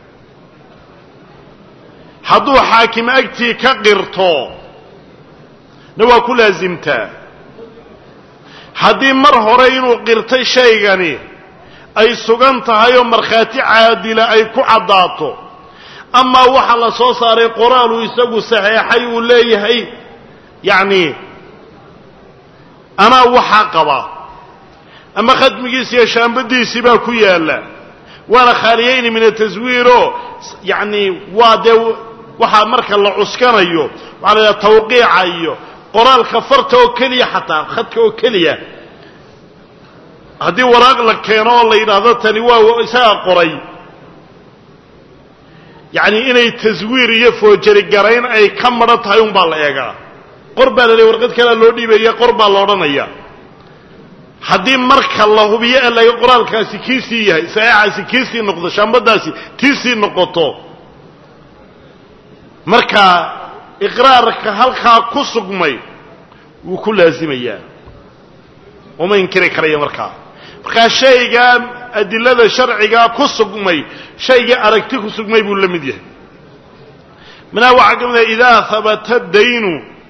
hadduu xaakim agtii ka qirto na waa ku laasimtaa haddii mar hore inuu qirtay shaygani ay sugan tahay oo markhaati caadila ay ku caddaato amaa waxaa la soo saaray qoraaluu isagu saxeexay uu leeyahay yacni anaa waxaa qaba ama khatmigiisi iyo shaambadiisii baa ku yaalla waana khaaliyayni min ataswiiro yacni waa dee waxaa marka la cuskanayo waxaa la yidhaha tawqiica iyo qoraalka farta oo keliya xataa khadka oo keliya haddii waraaq la keeno oo la yidhaahdo tani waa isagaa qoray yacni inay taswiir iyo foojari garayn ay ka madhan tahay un baa la eegaa qor baa la leeya warqad kalea loo dhiibaya qor baa la odhanaya haddii marka la hubiyo ee laga qoraalkaasi kiisii yahay saxeexaasi kiisii noqdo shaambadaasi tiisii noqoto marka iqraarka halkaa ku sugmay wuu ku laazimayaa uma inkiri karaya markaa shaygaa adilada sharcigaa ku sugmay shayga aragti ku sugmay buu la mid yahay minaa waxaa ka mid ah idaa habata daynu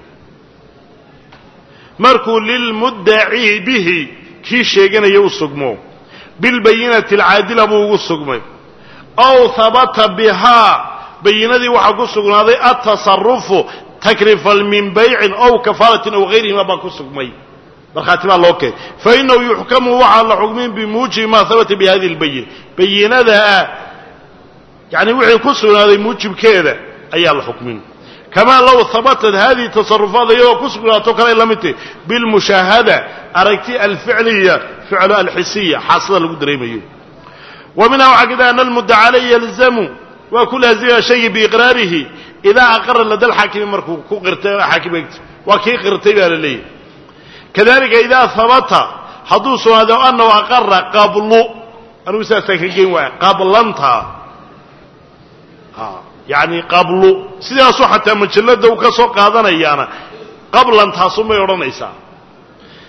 markuu lilmuddaci bihi kii sheeganaya u sugmo bilbayinati alcaadila buu ugu sugmay aw habata bihaa bayinadii waxaa ku sugnaaday atasarufu takrifan min baycin aw kafaalatin aw hayrihima baa ku sugmay markhaati baa loo keenay fainahu yuxkamu waxaa la xukmin bimuujibi maa habata bihadihi albayina bayinadaa yani wixii ku sugnaaday muujibkeeda ayaa la xukmin kamaa low habatat hadihi tasarufaat iyadoo ku sugnaato kale la mid tahay bilmushaahada aragti alficliya ficlo alxisiya xaasada lagu dareemayo wa minha waxaa kada ana almuddaca alayhi yalzamu waa ku laazimaya shaygii biiqraarihi idaa aqara lada alxaakimi markuu ku qirtay xaakim egti waa kii qirtay baa la leeyahy kadalika idaa habata hadduu sugnaado annahu aqara qablu anugu saasaan ka geen waaya qablanta yani qablu sidaasuu xataa majalada u ka soo qaadanayaana qablantaasunbay odhanaysaa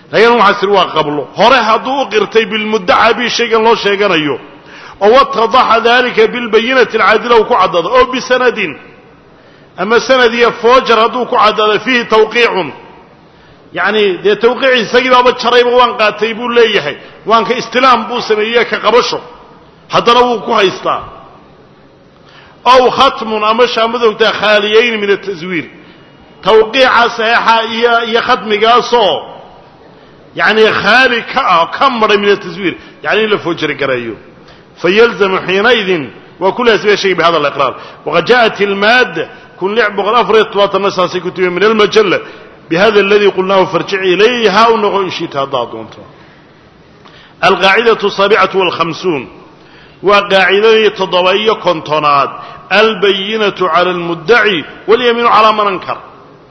لكن محسر وقبله هره هدو قرتي بالمدعى بشيء الله شيغانيو او واتضح ذلك بالبينة العادلة وكعدد او بسند اما سند يفوجر هدو كعدد فيه توقيع يعني دي توقيع سيبا بجريب وان قاتيبو ليهي وان كاستلام بو سميه كقبشو حدنا وو كهيستا او ختم اما شامدوتا خاليين من التزوير توقيع صحيحه هي ختميغاسو يعني خالي كمر من التزوير يعني لفوجر قرايو فيلزم حينئذ وكل اسباب شيء بهذا الاقرار. وقد جاءت الماده كن لعب غفرت وتنساسي كتب من المجله بهذا الذي قلناه فارجع إليها ونغو شيتها ضادونت. القاعدة 57 وقاعدة تضوية كنتونات البينة على المدعي واليمين على من انكر.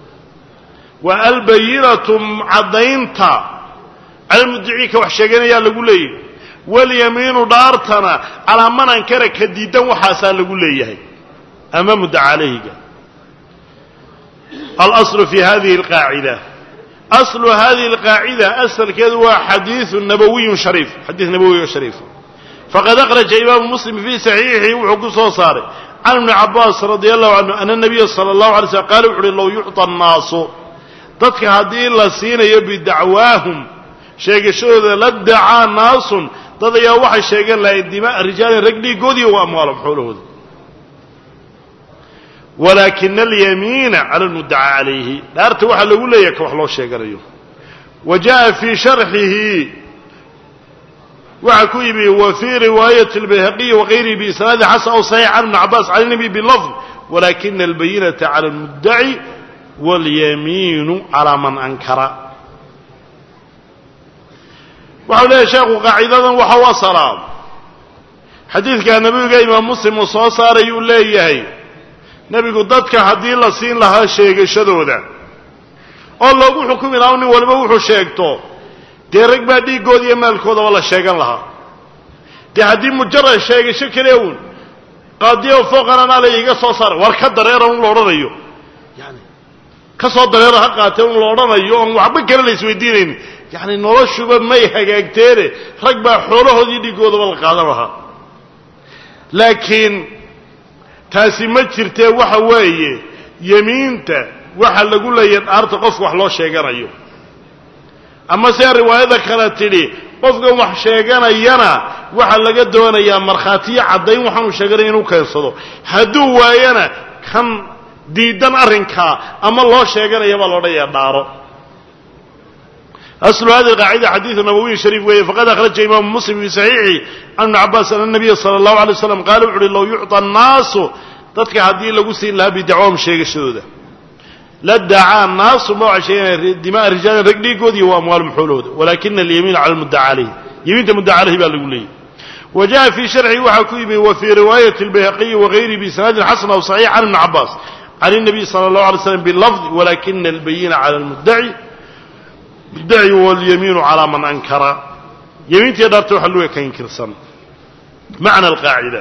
والبينة عضينتا على المدعي كوحشيقين يا لقولي واليمين دارتنا على من انكر كديدا وحاسا لقولي أمام مدعى عليه. الأصل في هذه القاعدة أصل هذه القاعدة أصل كذا هو حديث نبوي شريف حديث نبوي شريف. فقد أخرج إمام مسلم في صحيحه وحقصه صار عن ابن عباس رضي الله عنه أن النبي صلى الله عليه وسلم قال لو يعطى الناس ضدك هذه اللسين يبي دعواهم شيء شو لدعا الناس ضد يا واحد شيء لا الدماء الرجال رجلي قودي وأموالهم حوله. ولكن اليمين على المدعى عليه لا ارتوح لو ليك وحلو شيغريو. وجاء في شرحه وعكويبي وفي رواية البيهقي وغيره بإسناد حسن أو صحيح عن ابن عباس عن النبي باللفظ ولكن البينة على المدعي واليمين على من أنكر. وعليه شيخ قاعدة وحواصرا حديث كان النبي إمام مسلم وصوصار يقول لي nabigu dadka hadii la siin lahaa sheegashadooda oo lagu xukumi lahaa nin walba wuxuu sheegto deerag baa dhiigood iyo maalkooda wala sheegan lahaa de hadii mujarrad sheegasho kale uu qaadiyo fooqana la iga soo saar war ka dareeran loo oranayo yani ka soo dareero ha qaateen loo oranayo oo waxba kale la isweydiineen yani noloshuba may hagaagteere rag baa xoolahoodii dhiigooda wala qaadan lahaa. laakiin taasi ma jirtee waxa weeye yamiinta waxa lagu leeyahay arta qof wax loo sheeganayo ama si riwaayada kale tiri qofka wax sheeganayana waxa laga doonayaa marxaatiyo cadeyn waxaanu sheeganay inuu keensado haduu waayana kan diidan arinka ama loo sheeganaya baa loo dhayaa dhaaro. أصل هذه القاعدة حديث نبوي شريف وهي فقد أخرج إمام مسلم في صحيحه عن عباس أن النبي صلى الله عليه وسلم قال لو يعطى الناس تذكر هذه لقسين لا بدعوهم شيء الشذوذة لا دعا الناس ما شيء دماء الرجال رجلي قودي وأموالهم حولود ولكن اليمين على المدعى عليه يمين المدعى عليه بالقولي. وجاء في شرعه وحكيمه وفي رواية البيهقي وغيره بسناد حسن أو صحيح عن ابن عباس عن النبي صلى الله عليه وسلم باللفظ ولكن البينة على المدعي الدعي واليمين على من أنكر. يمين تقدر حلوه كينكر سن. معنى القاعدة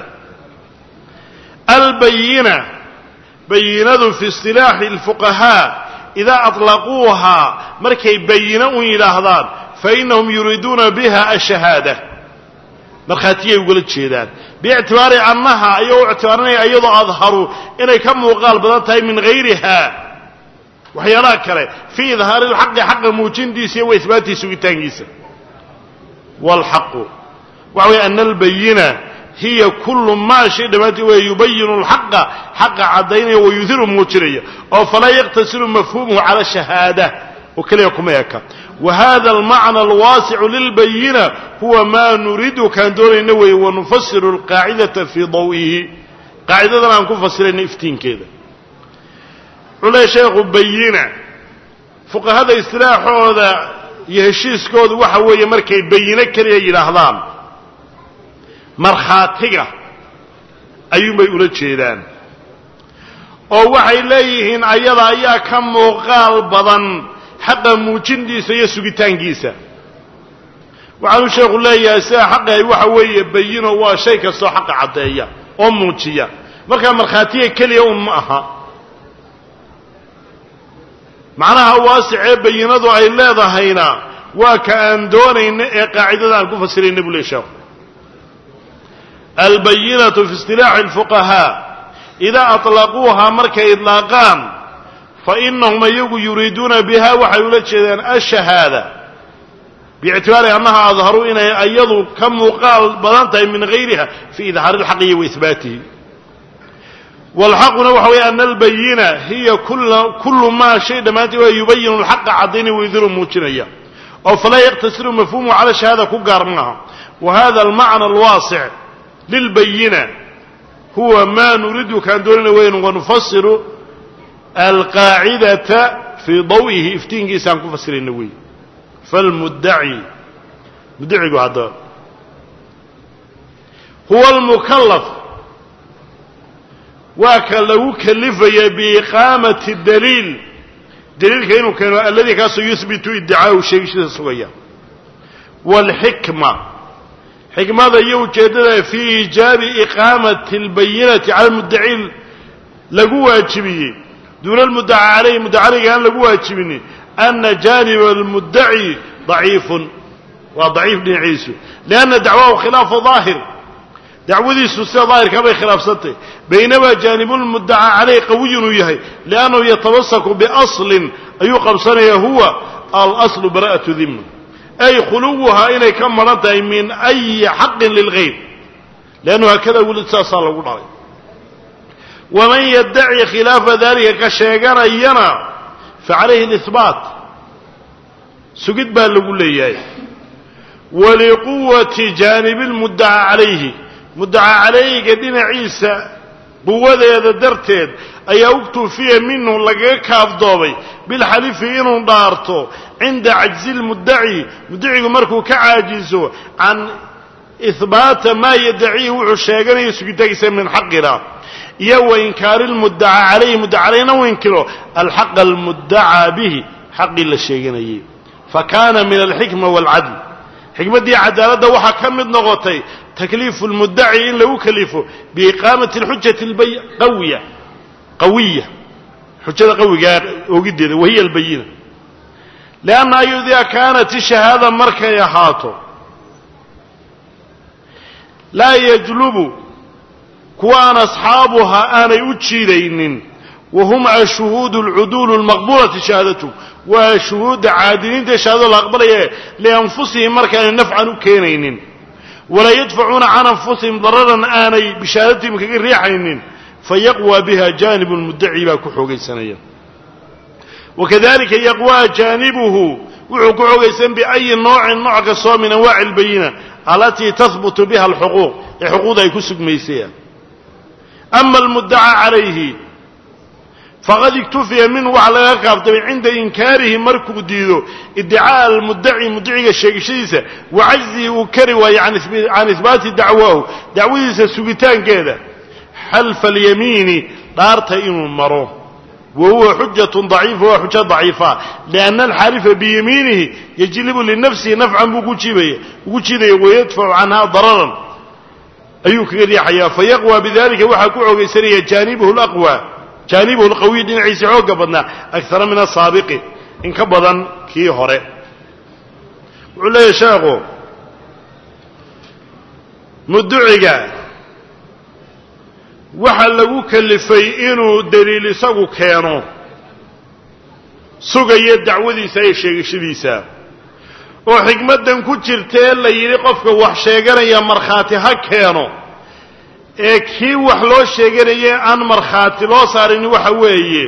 البينة بينة في اصطلاح الفقهاء إذا أطلقوها مركي بينوا إلى هذا فإنهم يريدون بها الشهادة مرخاتية يقول الشهدان باعتبار أنها اعتبارني أيضا أظهروا إنه كم وقال بذاتها من غيرها وحيانا كره في إظهار الحق حق موجين ديسي وإثباتي سويتان جيسا. والحق وهي أن البينة هي كل ما شيء دماتي ويبين الحق حق عدين ويثير موجرية أو فلا يقتصر مفهومه على الشهادة وكلا يقوم يكا. وهذا المعنى الواسع للبينة هو ما نريد كان دور نوي ونفسر القاعدة في ضوئه. قاعدة نكون فسرين افتين كذا ولا شيء بينة فقهاء استلاح هذا يهشيس كود وحوي مركي بينة كريه يلاحظان مرخاتية أيوم يقول شيئان أو وحي ليهن أيضا أيها كم وقال بضن حقا موجندي سيسوكتان جيسا وعنو شيخ الله ياسا حقا وحوي بينة وشيء كسو حق عطية أموتية مركا مرخاتية كليه أمها معناها واسع بينادو أي لا ذهينا وكأن دونين قاعدة الكفر النبي الشيخ البينة في اصطلاح الفقهاء إذا أطلقوها مركا إطلاقان فإنهم يريدون بها وحيولد الشهادة باعتبار أنها أظهروا إن أيضوا كم وقال بلانتها من غيرها في إظهار الحق وإثباته. والحق نوحوي أن البينة هي كل ما شيء ما يبين الحق عضين ويذر موجنيا أو فلا يقتصر مفهومه على شهادة كقارنها. وهذا المعنى الواسع للبينة هو ما نريد كان دوننا وين ونفسر القاعدة في ضوئه افتين جيسان كفسر النووي. فالمدعي مدعي هذا هو المكلف وكلو كلفه بإقامة الدليل دليل كانوا الذي كان يثبت ادعاء شيء سويا. والحكمة حكمة يوجد في إيجاب إقامة البينة على المدعي لقوة أجبيه دون المدعى عليه مدعى عليه كان لقوة أجبيني أن جانب المدعي ضعيف وضعيف بن عيسو لأن دعواه خلاف ظاهر دعوذي سوسة ظاهر كما خلاف سطه بينما جانب المدعى عليه قوي ويهي لأنه يتمسك بأصل أيقب صنيه هو الأصل براءة ذمة أي خلوها إني كمرتها من أي حق للغير لأنه هكذا يقول الساسة الله عليه. ومن يدعي خلاف ذلك كشيغان أينا فعليه الإثبات سجد بالقول لي ولقوة جانب المدعى عليه مدعى عليه قدين عيسى بوذا يدرتين أي أكتب فيه منه لقى كافضوبي بالحليف إنه دارته عند عجز المدعي مدعي مركو كعاجزه عن إثبات ما يدعيه وعشاقنا يسجد من حقنا يو إنكار المدعى عليه مدعى علينا وإنكره الحق المدعى به حق الشيقنا فكان من الحكمة والعدل حكمة دي عدالة وحكم نغطي تكليف المدعي إن له كلفه بإقامة الحجة قوية حجة قوية وهي البينة لأن إذا كانت الشهادة مركة يحاطه لا يجلب كوان أصحابها أنا يتشيدين وهم الشهود العدول المقبولة شهادته وشهود عادلين شهادة الأقبلية لأنفسهم مركا نفعا كينين ولا يدفعون عن أنفسهم ضررا آني بشهادتهم كريحين فيقوى بها جانب المدعي باكحوغي سنيا وكذلك يقوى جانبه وحكوغي سن بأي نوع كسوى من أنواع البينة التي تثبت بها الحقوق يكسك ميسيا. أما المدعى عليه فقد اكتفي منه وعلى يقف عند إنكاره مركو ديدو ادعاء المدعي الشيء وعجزه وكروه عن إثبات دعوه سبتان كذا حلف اليمين دارت إنه مروه وهو حجة ضعيفة وحجة ضعيفة لأن الحالف بيمينه يجلب لنفسه نفعا بوجوده ويدفع عنها ضررا أيوك ريحيا فيقوى بذلك وحكوعه يسري جانبه الأقوى جانبه القوي دين عيسى عوق بدنا أكثر من السابق إن كبضا كي هوري وعلى يشاغو مدعيقا وحلقو كاللفي إنو دليل ساقو كيانو سوغي الدعوذي سايشيغ شديسا وحكمة كتيرتين ليلقفك وحشيغانا يا مرخاتي هكيانو kii wax loo sheeganayay aan markhaati loo saarin waxa weeye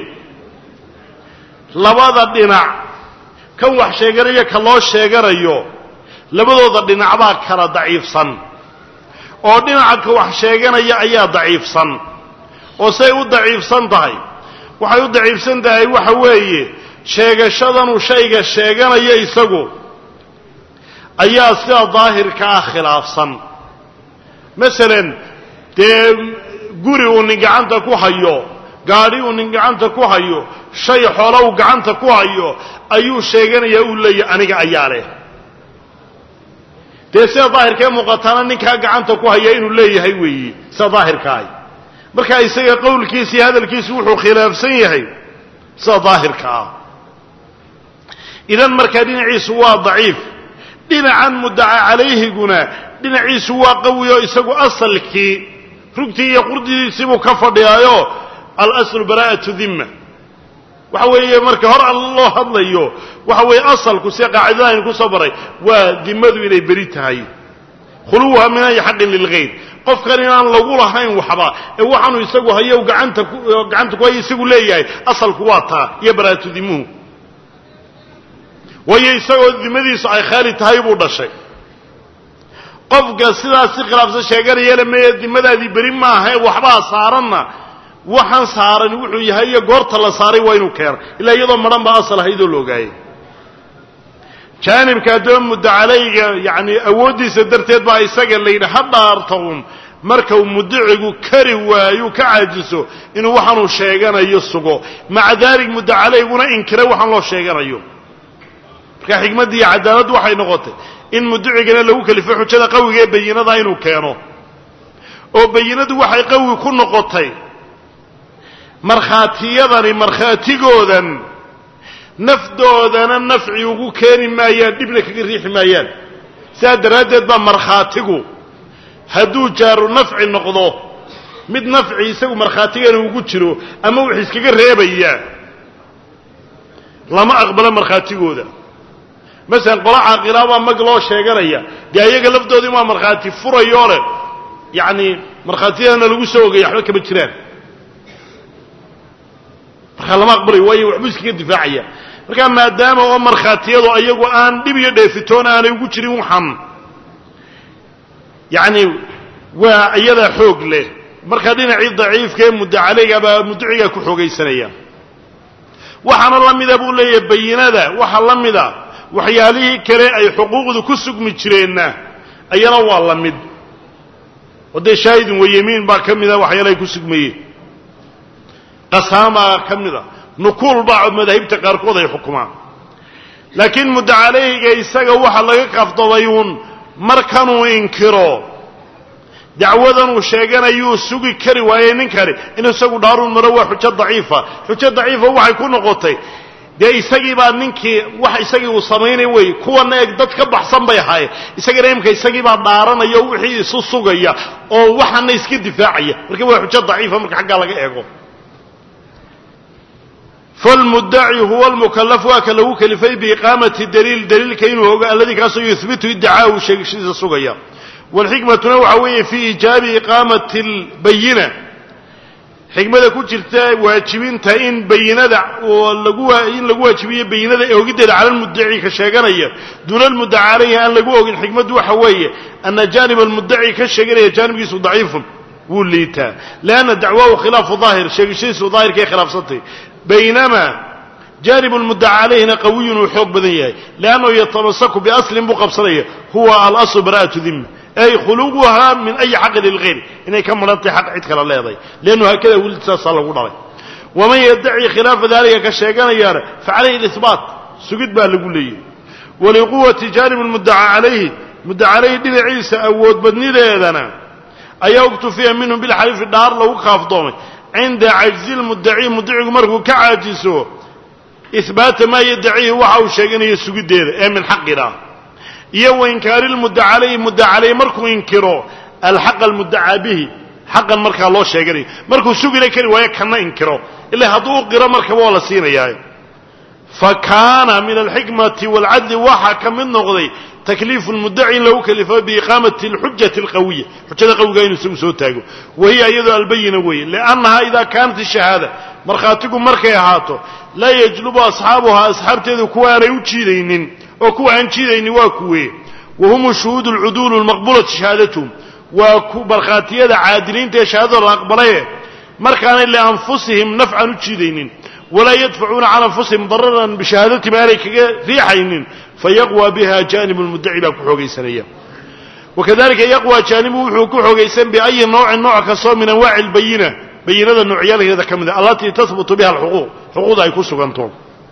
labada dhinac kan wax sheeganaya ka loo sheeganayo labadooda dhinac baa kala daciifsan oo dhinaca ka wax sheeganaya ayaa daciifsan oo say u daciifsan tahay waxay u daciifsan tahay waxa weeye sheegashadan uu shayga sheeganaya isagu ayaa sida daahirka ah khilaafsan مثلا guri uu nin gacanta ku hayo gaari uu nin gacanta ku hayo shay xoolo uu gacanta ku hayo ayuu sheeganayaa uu leeyahay aniga ayaa leh sida daahirka muuqatana ninka gacanta ku haya inuu leeyahay weeyi sida daahirka ay marka isaga qowlkiisa hadalkiisa wuxuu khilaafsan yahay sida daahirka ah idan markaa dhinaciisu waa daciif dhinacan muddaca calayhiguna dhinaciisu waa qawi oo isagu asalkii rugtii iyo qurdidiisibuu ka fadhiyaayo alaslu baraa'atu dhimma waxa weeye marka hor loo hadlayo waxa weeye asalku si qaacidada ku soo baray waa dimadu inay bari tahay khuluha min ay haqqin lil ghayr qofkan inaan lagu lahayn waxba ee waxaanu isagu hayo gacanta ku hay isagu leeyahay asalku waa taa iyo baraa'atu dhimmu way isagoo dimadiisu ay khaali tahay buu dhashay qofka sidaas si khilaafsan sheeganaya leeyahay dimadaadii bari ma aha waxba saaranna waxaan saaran wuxuu yahay goorta la saaray waa inuu keeno ilaa iyadoo maran ba asal haydoo loogaayay jaanibka doon muddacalayga yaani awoodiisa darteed baa isaga leeyahay dhaartoon marka uu muddacigu kari waayo ka caajiso inuu waxaanu sheeganayo sugo macdaarig muddacalayiguna inkira waxaan loo sheeganayo marka xigmadii cadaalad waxay noqotay in mudducigana lagu kalifo xujada qawiga ee bayinada inuu keeno oo bayinadu waxay qawi ku noqotay markhaatiyadani markhaatigoodan nafdoodana nafci ugu keeni maayaan dhibna kaga riixi maayaan saa daraaddeed baa markhaatigu hadduu jaaru nafci noqdo mid nafci isagu markhaatigana ugu jiro ama wix iskaga reebaya lama aqbalo markhaatigooda masalan qola caaqilaba mag loo sheeganaya dee ayaga lafdoodii waa markhaati furayo leh yacni markhaatiyadana lagu soo ogaya waxba kama jiraan marka lama aqbalay waayo waxbuu iskaga difaacaya marka maadaama oo markhaatiyadu ayagu aan dhib iyo dheefitoon aanay ugu jirin waxan yacni waa iyada xoog leh marka dhinacii daciifka ee muddacalayga baa muddaciga ku xoogaysanaya waxaana la mida buu leeyahay bayinada waxa la mida waxyaalihii kale ay xuquuqdu ku sugmi jireenna ayana waa la mid wada shaahidun wa yamiin baa kamida waxyaalahay ku sugmayeen qasaama kamida nukuul baa madahibta qaarkood ay xukumaan laakiin muddacalayga isaga waxa laga qafdadayun markanuu inkiro dacwadan uu sheeganayo sugi kari waayay ninkani inuu isagu dhaarun maro waa xujo daciifa waxay ku noqotay dee isagii baa ninkii wax isagii uu samaynay way kuwana eeg dad ka baxsan bay ahaayeen isagana imka isagii baa dhaaranayo wixii isu sugaya oo waxana iska difaacaya marka waa xujo daciifa marka xagga laga eego فالمدعي هو المكلف وكله كلفي بإقامة دليل كينه هو الذي كان يثبت ادعاءه شيء الصغير والحكمة نوعوية في إيجاب إقامة البينة حكمة كنت واجبين تين بينة إن لقوها واجبية بينة يوجد على المدعي كشاقرية دون المدعي عليه أن لقوها الحكمة وحوية أن جانب المدعي كشاقرية جانب يسو ضعيف وليتا لأن الدعوة خلاف ظاهر شيء ظاهر كي خلاف سطحي بينما جانب المدعى عليه قوي وحب بذيه لأنه يتمسك بأصل مقبصرية هو الأصل براءة ذمة أي خلوها من أي حق للغير إنه كم منطي حق عدك الله يضي لأنه هكذا ولد صلى الله عليه ومن يدعي خلاف ذلك كالشيقان يارى فعليه الإثبات سجد بها لقول لي ولقوة جانب المدعى عليه دين عيسى أود بدني ليذنا أي يكتفي منهم بالحليف الدار لو خاف ضومي عند عجز المدعي مركو كعاجزه إثبات ما يدعيه وحاو شيئا يسجد ده من حقنا يو إنكار المدعى عليه مركو إنكره الحق المدعى به حقا مركو الله شيئا مركو سجد كري ويكنا إنكره إلا هدوه قرى مركو ولا سينا ياي فكان من الحكمة والعدل وحكم من نغضي تكليف المدعي له كلفه بإقامة الحجة القوية حجة قوية ينسو تاجو وهي أيضا البينة وهي لأنها إذا كانت الشهادة مرخاتكم مركيهاتو لا يجلب أصحابها أصحاب تذو كوان يوتشيدين وكوان تشيدين واكوه وهم الشهود العدول المقبولة شهادتهم ومرخاتية عادلين تشهادة الأقبلية مركان لأنفسهم نفعا يوتشيدين ولا يدفعون على أنفسهم ضررا بشهادة مالك ريحين فيقوى بها جانب المدعي لك حوغيسانية وكذلك يقوى جانبه حوغيسان بأي نوع كصو من أنواع البينة النوعية هذا كمذا التي تثبت بها حقوق يكون سبانتون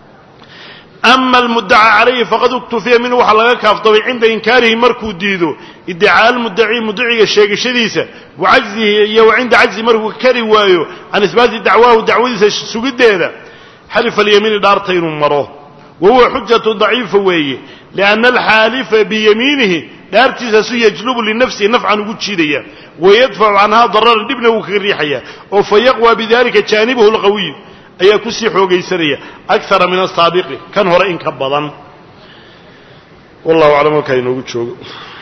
أما المدعى عليه فقد اكتفي منه وحلقك أفضل عند إنكاره مركو ديدو ادعاء مدعي الشيء الشديسة وعجزه وعند عجز مركو كروايو عن إثبات دعواه ودعوه سجد هذا حلف اليمين دارتين مروه wahuwa xujatu daciifa weeye lianna alxaalifa biyamiinihi dhaartiisaasu yajlubu linafsihi nafcan ugu jiidaya wayadfacu canhaa dararan dhibna wuu kaga riixaya oo fa yaqwa bidalika jaanibuhu alqawiy ayaa kusii xoogaysanaya akara min asaabiqi kan hore in ka badan wallahu aclam halkaa inoogu joogo